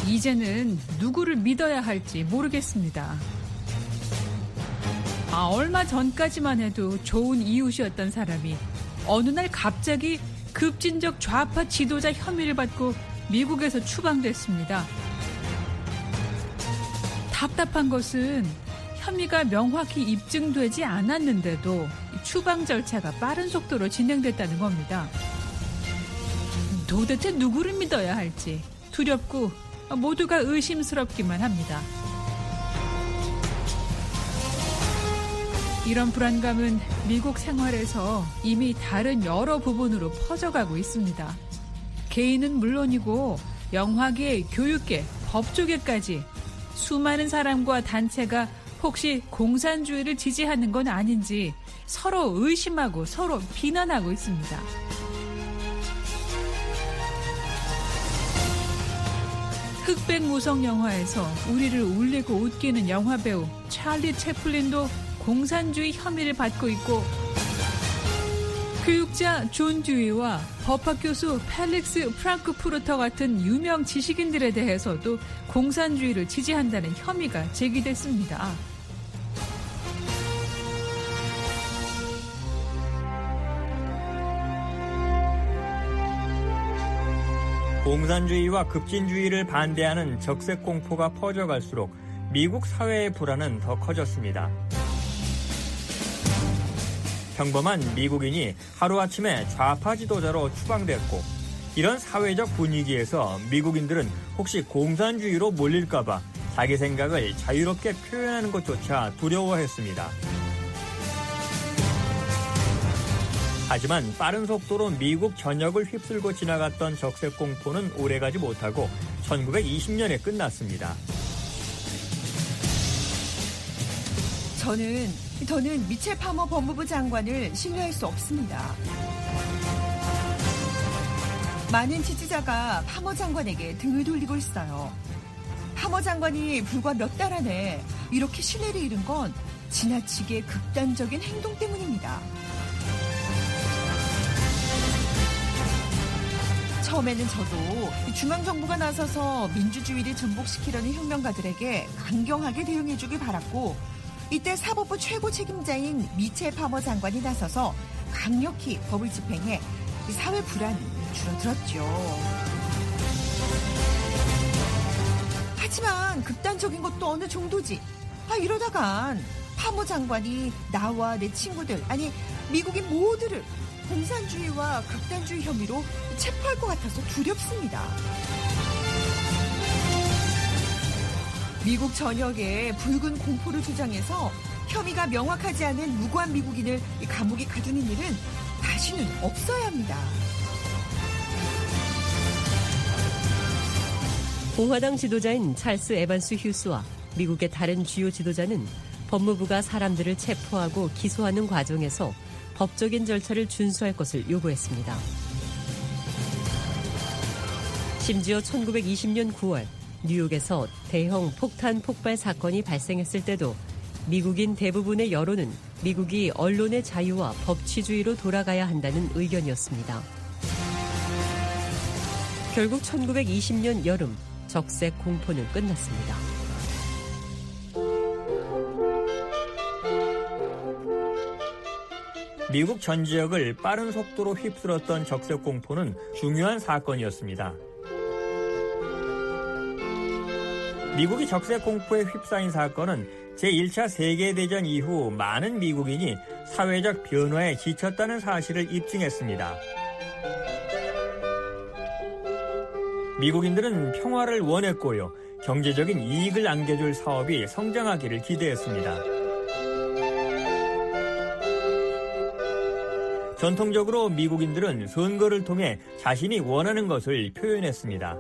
이제는 누구를 믿어야 할지 모르겠습니다. 아, 얼마 전까지만 해도 좋은 이웃이었던 사람이 어느 날 갑자기 급진적 좌파 지도자 혐의를 받고 미국에서 추방됐습니다. 답답한 것은 혐의가 명확히 입증되지 않았는데도 추방 절차가 빠른 속도로 진행됐다는 겁니다. 도대체 누구를 믿어야 할지 두렵고 모두가 의심스럽기만 합니다. 이런 불안감은 미국 생활에서 이미 다른 여러 부분으로 퍼져가고 있습니다. 개인은 물론이고 영화계, 교육계, 법조계까지 수많은 사람과 단체가 혹시 공산주의를 지지하는 건 아닌지 서로 의심하고 서로 비난하고 있습니다. 흑백 무성 영화에서 우리를 울리고 웃기는 영화배우 찰리 채플린도 공산주의 혐의를 받고 있고, 교육자 존 듀이와 법학 교수 펠릭스 프랑크푸르터 같은 유명 지식인들에 대해서도 공산주의를 지지한다는 혐의가 제기됐습니다. 공산주의와 급진주의를 반대하는 적색 공포가 퍼져갈수록 미국 사회의 불안은 더 커졌습니다. 평범한 미국인이 하루아침에 좌파 지도자로 추방됐고, 이런 사회적 분위기에서 미국인들은 혹시 공산주의로 몰릴까봐 자기 생각을 자유롭게 표현하는 것조차 두려워했습니다. 하지만 빠른 속도로 미국 전역을 휩쓸고 지나갔던 적색 공포는 오래가지 못하고 천구백이십 년에 끝났습니다. 저는, 저는 미첼 파머 법무부 장관을 신뢰할 수 없습니다. 많은 지지자가 파머 장관에게 등을 돌리고 있어요. 파머 장관이 불과 몇 달 안에 이렇게 신뢰를 잃은 건 지나치게 극단적인 행동 때문입니다. 처음에는 저도 중앙정부가 나서서 민주주의를 전복시키려는 혁명가들에게 강경하게 대응해주길 바랐고, 이때 사법부 최고 책임자인 미첼 파머 장관이 나서서 강력히 법을 집행해 사회 불안이 줄어들었죠. 하지만 극단적인 것도 어느 정도지. 아, 이러다간 파머 장관이 나와 내 친구들, 아니 미국인 모두를 공산주의와 극단주의 혐의로 체포할 것 같아서 두렵습니다. 미국 전역에 붉은 공포를 조장해서 혐의가 명확하지 않은 무고한 미국인을 감옥에 가두는 일은 다시는 없어야 합니다. 공화당 지도자인 찰스 에반스 휴스와 미국의 다른 주요 지도자는 법무부가 사람들을 체포하고 기소하는 과정에서 법적인 절차를 준수할 것을 요구했습니다. 심지어 천구백이십 년 구월 뉴욕에서 대형 폭탄 폭발 사건이 발생했을 때도 미국인 대부분의 여론은 미국이 언론의 자유와 법치주의로 돌아가야 한다는 의견이었습니다. 결국 천구백이십 년 여름 적색 공포는 끝났습니다. 미국 전 지역을 빠른 속도로 휩쓸었던 적색 공포는 중요한 사건이었습니다. 미국이 적색 공포에 휩싸인 사건은 제일 차 세계대전 이후 많은 미국인이 사회적 변화에 지쳤다는 사실을 입증했습니다. 미국인들은 평화를 원했고요, 경제적인 이익을 안겨줄 사업이 성장하기를 기대했습니다. 전통적으로 미국인들은 선거를 통해 자신이 원하는 것을 표현했습니다.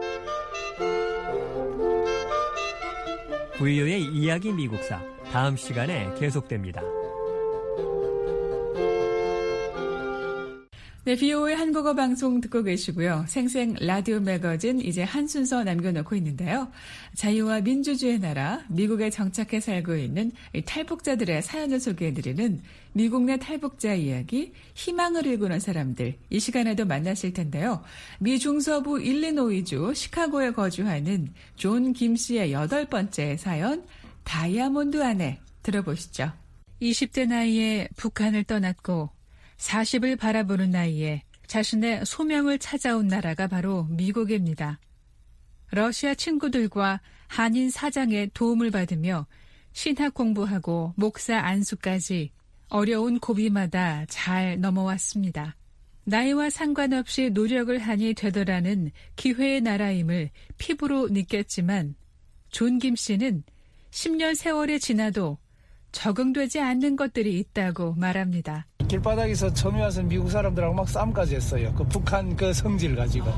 브이오에이 이야기 미국사, 다음 시간에 계속됩니다. 네, 비오의 한국어 방송 듣고 계시고요. 생생 라디오 매거진 이제 한 순서 남겨놓고 있는데요. 자유와 민주주의 나라, 미국에 정착해 살고 있는 탈북자들의 사연을 소개해드리는 미국 내 탈북자 이야기, 희망을 일구는 사람들, 이 시간에도 만나실 텐데요. 미 중서부 일리노이주 시카고에 거주하는 존 김 씨의 여덟 번째 사연, 다이아몬드 안에 들어보시죠. 이십 대 나이에 북한을 떠났고 사십을 바라보는 나이에 자신의 소명을 찾아온 나라가 바로 미국입니다. 러시아 친구들과 한인 사장의 도움을 받으며 신학 공부하고 목사 안수까지 어려운 고비마다 잘 넘어왔습니다. 나이와 상관없이 노력을 하니 되더라는 기회의 나라임을 피부로 느꼈지만 존 김 씨는 십 년 세월이 지나도 적응되지 않는 것들이 있다고 말합니다. 길바닥에서 처음에 와서 미국 사람들하고 막 싸움까지 했어요. 그 북한 그 성질 가지고.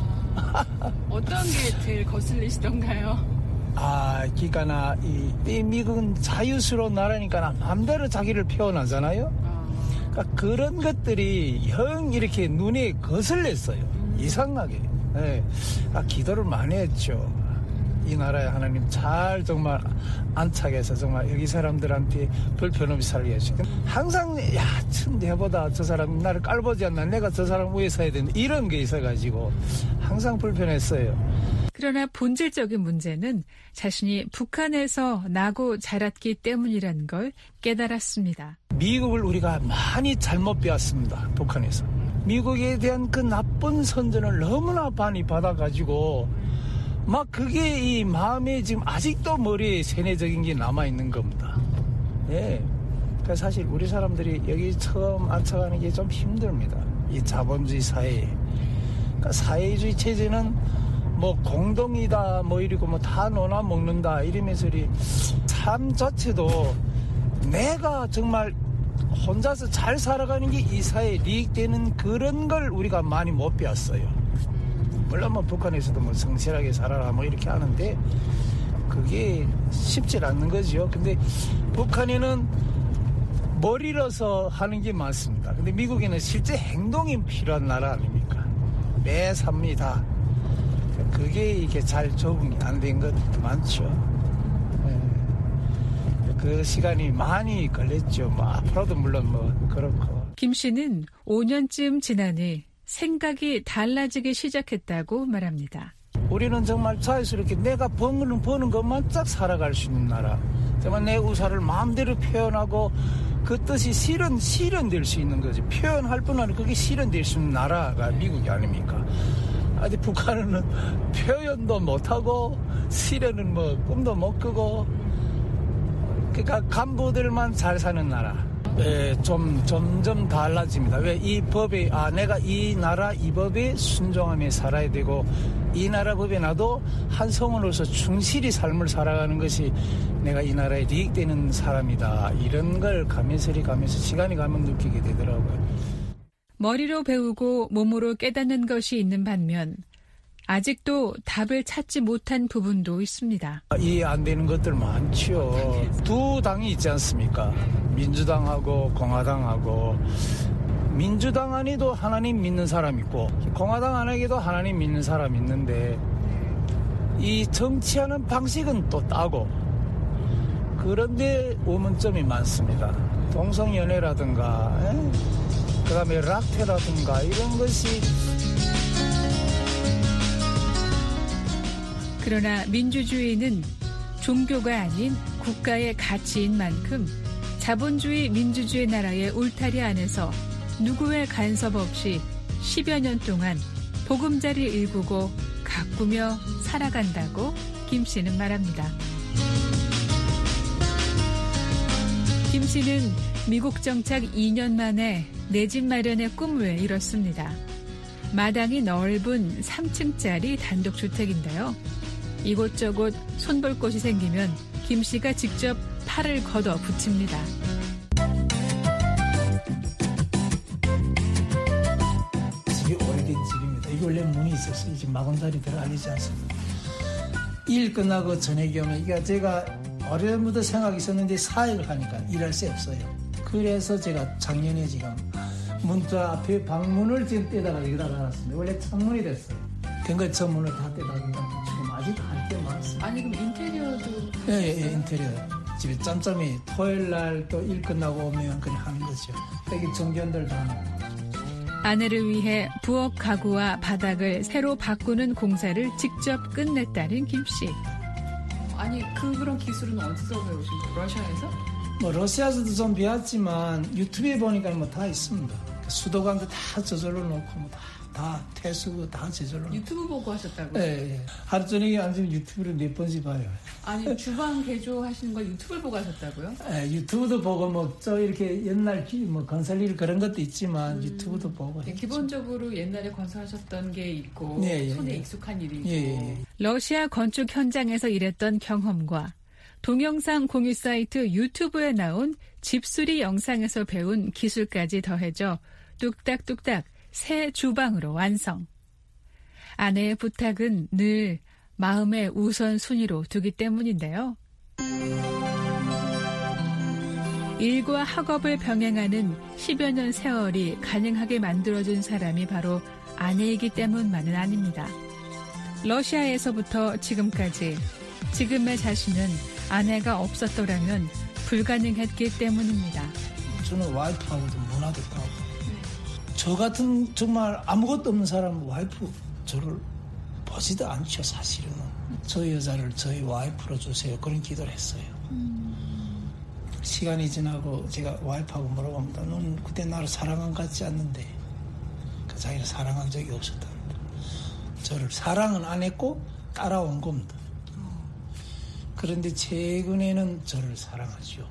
어떤 게 제일 거슬리시던가요? 아, 그러니까 이, 이 미국은 자유스러운 나라니까 마음대로 자기를 표현하잖아요. 그러니까 그런 것들이 형 이렇게 눈에 거슬렸어요. 음. 이상하게. 네. 아, 기도를 많이 했죠. 이 나라에 하나님 잘 정말 안착해서 정말 여기 사람들한테 불편 없이 살게 해주시고 항상 야, 참 내보다 저 사람 나를 깔보지 않나 내가 저 사람 위에 서야 되는 이런 게 있어가지고 항상 불편했어요. 그러나 본질적인 문제는 자신이 북한에서 나고 자랐기 때문이라는 걸 깨달았습니다. 미국을 우리가 많이 잘못 배웠습니다. 북한에서. 미국에 대한 그 나쁜 선전을 너무나 많이 받아가지고 막 그게 이 마음에 지금 아직도 머리에 세뇌적인 게 남아있는 겁니다. 예. 그러니까 사실 우리 사람들이 여기 처음 안착하는 게 좀 힘듭니다. 이 자본주의 사회에. 그러니까 사회주의 체제는 뭐 공동이다 뭐 이러고 뭐 다 논아 먹는다 이러면서 삶 자체도 내가 정말 혼자서 잘 살아가는 게 이 사회에 이익되는 그런 걸 우리가 많이 못 배웠어요. 물론 뭐 북한에서도 뭐 성실하게 살아라 뭐 이렇게 하는데 그게 쉽지 않는 거죠. 근데 북한에는 머리로서 하는 게 많습니다. 근데 미국에는 실제 행동이 필요한 나라 아닙니까? 매 삽니다. 그게 이게 잘 적응이 안 된 것도 많죠. 네. 그 시간이 많이 걸렸죠. 뭐 앞으로도 물론 뭐 그렇고. 김 씨는 오 년쯤 지나니 생각이 달라지기 시작했다고 말합니다. 우리는 정말 자유스럽게 내가 버는, 버는 것만 쫙 살아갈 수 있는 나라. 정말 내 의사를 마음대로 표현하고 그 뜻이 실현, 실현될 수 있는 거지. 표현할 뿐 아니라 그게 실현될 수 있는 나라가 미국이 아닙니까? 아니 북한은 표현도 못하고 실현은 뭐 꿈도 못 꾸고 그러니까 간부들만 잘 사는 나라. 네, 좀 점점 달라집니다. 왜 이 법에 아 내가 이 나라 이 법에 순종하며 살아야 되고 이 나라 법에 나도 한 성원으로서 충실히 삶을 살아가는 것이 내가 이 나라에 이익되는 사람이다. 이런 걸 가면서리 가면서 시간이 가면 느끼게 되더라고요. 머리로 배우고 몸으로 깨닫는 것이 있는 반면 아직도 답을 찾지 못한 부분도 있습니다. 이해 안 되는 것들 많죠. 두 당이 있지 않습니까? 민주당하고 공화당하고. 민주당 안에도 하나님 믿는 사람 있고 공화당 안에도 하나님 믿는 사람 있는데 이 정치하는 방식은 또 따고 그런데 의문점이 많습니다. 동성연애라든가 그 다음에 락태라든가 이런 것이. 그러나 민주주의는 종교가 아닌 국가의 가치인 만큼 자본주의 민주주의 나라의 울타리 안에서 누구의 간섭 없이 십여 년 동안 보금자리 일구고 가꾸며 살아간다고 김 씨는 말합니다. 김 씨는 미국 정착 이 년 만에 내 집 마련의 꿈을 이뤘습니다. 마당이 넓은 삼 층짜리 단독주택인데요. 이곳저곳 손볼 곳이 생기면 김 씨가 직접 팔을 걷어 붙입니다. 집이 오래된 집입니다. 이게 원래 문이 있었어요. 지금 마감자리 들어가지 않습니다. 일 끝나고 저녁에 오면 이게 제가 어려부터 생각이 있었는데 사역을 하니까 일할 새 없어요. 그래서 제가 작년에 지금 문자 앞에 방문을 지금 떼다가 여기다 달았습니다. 원래 창문이 됐어요. 그러니까 저 문을 다 떼다가 지금 아직 할 게 많습니다. 아니 그럼 인테리어도 예, 예, 예, 인테리어. 집에 짬짬이 토요일 날 또 일 끝나고 오면 그냥 하는 거죠. 여기 정견들 다 하는 아내를 위해 부엌 가구와 바닥을 새로 바꾸는 공사를 직접 끝냈다는 김 씨. 아니 그 그런 기술은 어디서 배우신 거예요? 러시아에서? 뭐 러시아에서도 좀 배웠지만 유튜브에 보니까 뭐 다 있습니다. 수도관도 다 저절로 놓고 뭐 다, 다 태수고 다 저절로 놓고. 유튜브 보고 하셨다고요? 예, 예. 하루 저녁에 앉으면 유튜브를 몇 번씩 봐요. 아니 주방 개조하시는 걸 유튜브를 보고 하셨다고요? 예, 유튜브도 보고 뭐 저 이렇게 옛날 기, 뭐 건설일 그런 것도 있지만 음, 유튜브도 보고. 네, 기본적으로 옛날에 건설하셨던 게 있고 예, 예, 손에 예. 익숙한 일이고. 예, 예. 러시아 건축 현장에서 일했던 경험과 동영상 공유 사이트 유튜브에 나온 집수리 영상에서 배운 기술까지 더해져 뚝딱뚝딱 새 주방으로 완성. 아내의 부탁은 늘 마음의 우선순위로 두기 때문인데요. 일과 학업을 병행하는 십여 년 세월이 가능하게 만들어준 사람이 바로 아내이기 때문만은 아닙니다. 러시아에서부터 지금까지 지금의 자신은 아내가 없었더라면 불가능했기 때문입니다. 저는 와이프하고도 문화도 따고 저 같은 정말 아무것도 없는 사람은 와이프 저를 보지도 않죠. 사실은 저 여자를 저희 와이프로 주세요. 그런 기도를 했어요. 음. 시간이 지나고 제가 와이프하고 물어봅니다. 넌 그때 나를 사랑한 것 같지 않는데 그 자기를 사랑한 적이 없었답니다. 저를 사랑은 안 했고 따라온 겁니다. 그런데 최근에는 저를 사랑하죠.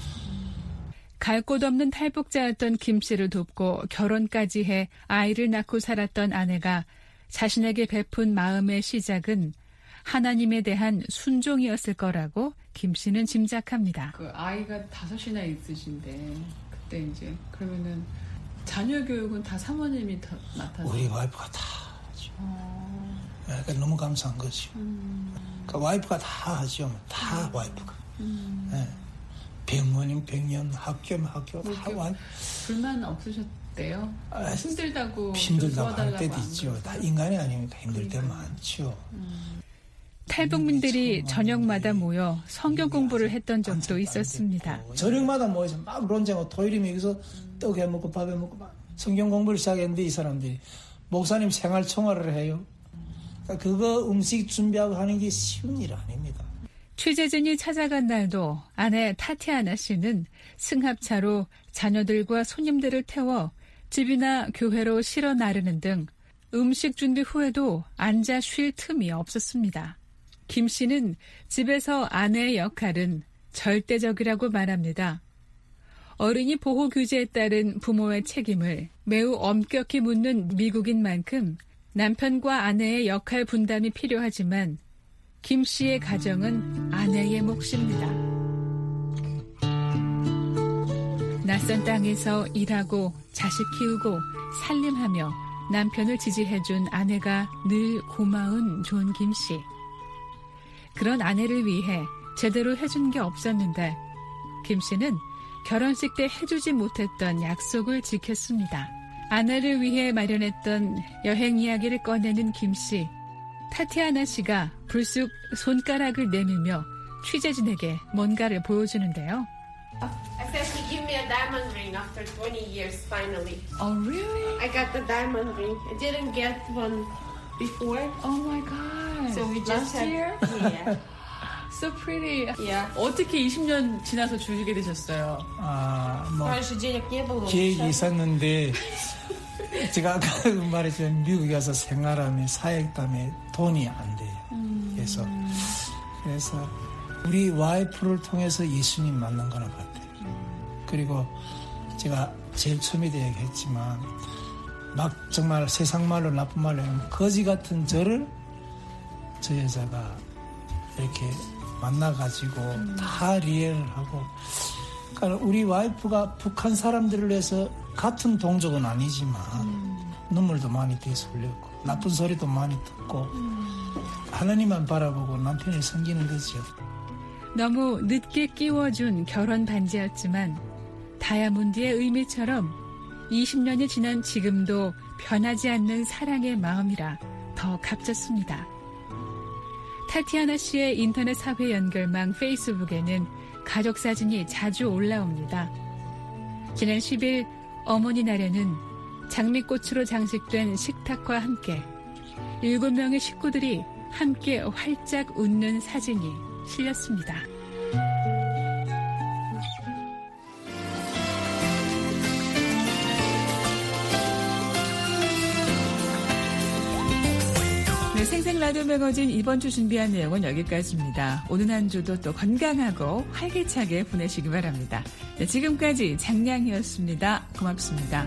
갈 곳 없는 탈북자였던 김 씨를 돕고 결혼까지 해 아이를 낳고 살았던 아내가 자신에게 베푼 마음의 시작은 하나님에 대한 순종이었을 거라고 김 씨는 짐작합니다. 그 아이가 다섯이나 있으신데 그때 이제 그러면은 자녀 교육은 다 사모님이 다 맡아서 우리 와이프가 다 하죠. 어... 그러니까 너무 감사한 거죠. 음... 그러니까 와이프가 다 하죠. 다 음... 와이프가. 음... 네. 병원이면 병원, 학교면 학교 다 와이프. 불만 없으셨대요? 아, 힘들다고 힘들다고 할 때도 있죠. 다 인간이 아니니까 힘들 때 많죠. 음... 탈북민들이 저녁마다 모여 성경 공부를 했던 적도 있었습니다. 저녁마다 모여서 막 논쟁하고 토요일이면 여기서 떡 해먹고 밥 해먹고 막 성경 공부를 시작했는데 이 사람들이 목사님 생활 총괄을 해요. 그러니까 그거 음식 준비하고 하는 게 쉬운 일 아닙니다. 취재진이 찾아간 날도 아내 타티아나 씨는 승합차로 자녀들과 손님들을 태워 집이나 교회로 실어 나르는 등 음식 준비 후에도 앉아 쉴 틈이 없었습니다. 김 씨는 집에서 아내의 역할은 절대적이라고 말합니다. 어린이 보호 규제에 따른 부모의 책임을 매우 엄격히 묻는 미국인 만큼 남편과 아내의 역할 분담이 필요하지만 김 씨의 가정은 아내의 몫입니다. 낯선 땅에서 일하고 자식 키우고 살림하며 남편을 지지해준 아내가 늘 고마운 존 김 씨. 그런 아내를 위해 제대로 해준 게 없었는데 김 씨는 결혼식 때 해주지 못했던 약속을 지켰습니다. 아내를 위해 마련했던 여행 이야기를 꺼내는 김 씨. 타티아나 씨가 불쑥 손가락을 내밀며 취재진에게 뭔가를 보여주는데요. I said he gave me a diamond ring after twenty years finally. Oh really? I got the diamond ring. I didn't get one before. Oh my god. So we just Last had, year? Yeah. So pretty. Yeah. 어떻게 이십 년 지나서 주게 되셨어요? 아, 뭐 раньше денег не было. 계획이 있었는데 제가 아까 말했지만 미국에 가서 생활하면 사역 때문에 돈이 안 돼요. 음. 그래서 그래서 우리 와이프를 통해서 예수님 만난 거나 같아요. 음. 그리고 제가 제일 처음에도 얘기했지만 막 정말 세상 말로 나쁜 말로 하면 거지 같은 저를 저 여자가 이렇게 만나가지고 음. 다 리얼을 하고 그러니까 우리 와이프가 북한 사람들을 위해서 같은 동족은 아니지만 음. 눈물도 많이 뒤에서 흘렸고 나쁜 소리도 많이 듣고 음. 하나님만 바라보고 남편을 섬기는 거죠. 너무 늦게 끼워준 결혼 반지였지만 다이아몬드의 의미처럼 이십 년이 지난 지금도 변하지 않는 사랑의 마음이라 더 값졌습니다. 타티아나 씨의 인터넷 사회 연결망 페이스북에는 가족 사진이 자주 올라옵니다. 지난 십 일 어머니 날에는 장미꽃으로 장식된 식탁과 함께 일곱 명의 식구들이 함께 활짝 웃는 사진이 실렸습니다. 네, 생생 라디오 매거진 이번 주 준비한 내용은 여기까지입니다. 오늘 한 주도 또 건강하고 활기차게 보내시기 바랍니다. 네, 지금까지 장량이었습니다. 고맙습니다.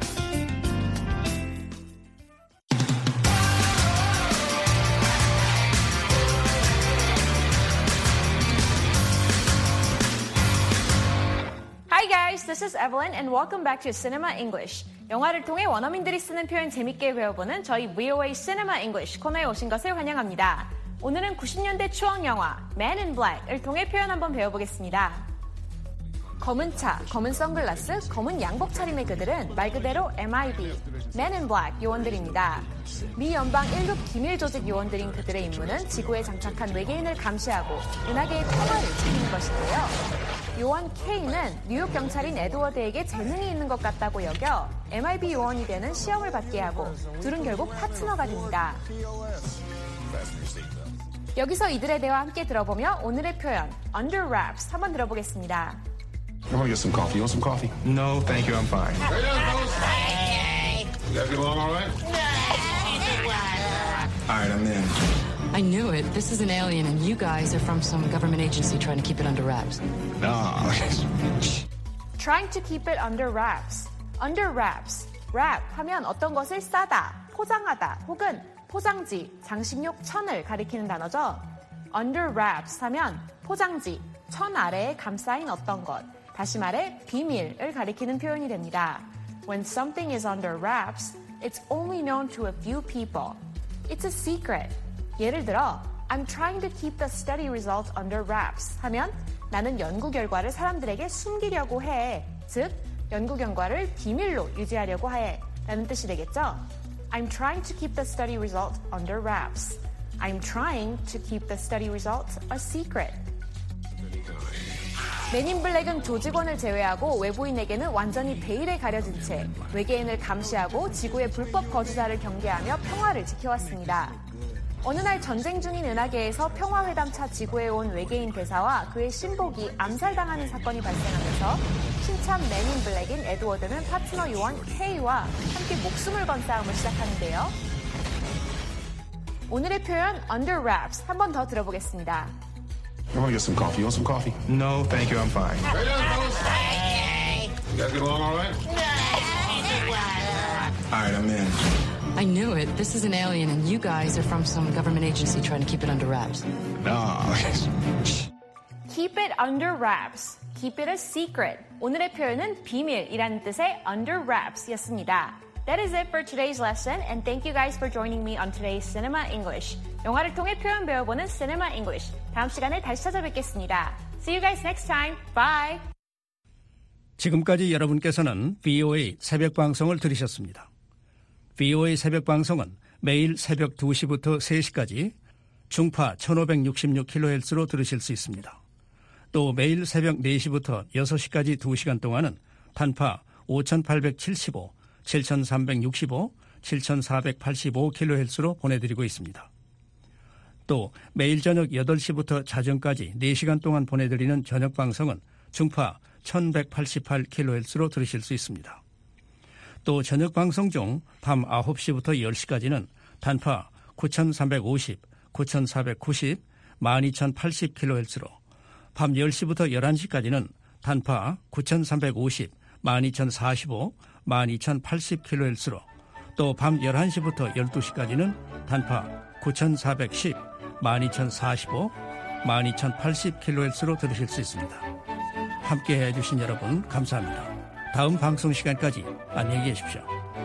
Hi guys, this is Evelyn and welcome back to Cinema English. 영화를 통해 원어민들이 쓰는 표현 재밌게 배워보는 저희 브이오에이 Cinema English 코너에 오신 것을 환영합니다. 오늘은 구십 년대 추억 영화 Man in Black을 통해 표현 한번 배워보겠습니다. 검은 차, 검은 선글라스, 검은 양복 차림의 그들은 말 그대로 엠아이비, Men in Black 요원들입니다. 미 연방 일 급 기밀 조직 요원들인 그들의 임무는 지구에 장착한 외계인을 감시하고 은하계의 평화를 지키는 것인데요. 요원 K는 뉴욕 경찰인 에드워드에게 재능이 있는 것 같다고 여겨 엠아이비 요원이 되는 시험을 받게 하고 둘은 결국 파트너가 됩니다. 여기서 이들의 대화 함께 들어보며 오늘의 표현 Under Wraps 한번 들어보겠습니다. I want to get some coffee. You want some coffee? No, thank you. I'm fine. You guys get along all right? All right, I'm in. I knew it. This is an alien, and you guys are from some government agency trying to keep it under wraps. No. Trying to keep it under wraps. Under wraps. wrap 하면 어떤 것을 싸다, 포장하다, 혹은 포장지, 장식용 천을 가리키는 단어죠. Under wraps 하면 포장지, 천 아래에 감싸인 어떤 것. 다시 말해 비밀을 가리키는 표현이 됩니다. When something is under wraps, it's only known to a few people. It's a secret. 예를 들어, I'm trying to keep the study results under wraps 하면 나는 연구 결과를 사람들에게 숨기려고 해. 즉, 연구 결과를 비밀로 유지하려고 해. 라는 뜻이 되겠죠? I'm trying to keep the study results under wraps. I'm trying to keep the study results a secret. 맨인 블랙은 조직원을 제외하고 외부인에게는 완전히 베일에 가려진 채 외계인을 감시하고 지구의 불법 거주자를 경계하며 평화를 지켜왔습니다. 어느 날 전쟁 중인 은하계에서 평화회담차 지구에 온 외계인 대사와 그의 신복이 암살당하는 사건이 발생하면서 신참 맨인 블랙인 에드워드는 파트너 요원 K와 함께 목숨을 건 싸움을 시작하는데요. 오늘의 표현 Under Wraps 한 번 더 들어보겠습니다. I want to get some coffee. You want some coffee? No, thank you. I'm fine. You guys get along all right? All right, I'm in. I knew it. This is an alien, and you guys are from some government agency trying to keep it under wraps. No. Keep it under wraps. Keep it a secret. 오늘의 표현은 비밀이라는 뜻의 under wraps였습니다. That is it for today's lesson, and thank you guys for joining me on today's Cinema English. 영화를 통해 표현 배워보는 Cinema English. 다음 시간에 다시 찾아뵙겠습니다. See you guys next time. Bye. 지금까지 여러분께서는 브이오에이 새벽 방송을 들으셨습니다. 브이오에이 새벽 방송은 매일 새벽 두 시부터 세 시까지 중파 천오백육십육 킬로헤르츠로 들으실 수 있습니다. 또 매일 새벽 네 시부터 여섯 시까지 두 시간 동안은 단파 오천팔백칠십오, 칠천삼백육십오, 칠천사백팔십오 킬로헤르츠로 보내드리고 있습니다. 또 매일 저녁 여덟 시부터 자정까지 네 시간 동안 보내드리는 저녁 방송은 중파 천백팔십팔 킬로헤르츠로 들으실 수 있습니다. 또 저녁 방송 중 밤 아홉 시부터 열 시까지는 단파 구천삼백오십, 구천사백구십, 만 이천팔십 킬로헤르츠로, 밤 열 시부터 열한 시까지는 단파 구천삼백오십, 만 이천사십오, 만 이천팔십 킬로헤르츠로, 또 밤 열한 시부터 열두 시까지는 단파 구천사백십, 만 이천사십오, 만 이천팔십 킬로헤르츠로 들으실 수 있습니다. 함께해 주신 여러분 감사합니다. 다음 방송 시간까지 안녕히 계십시오.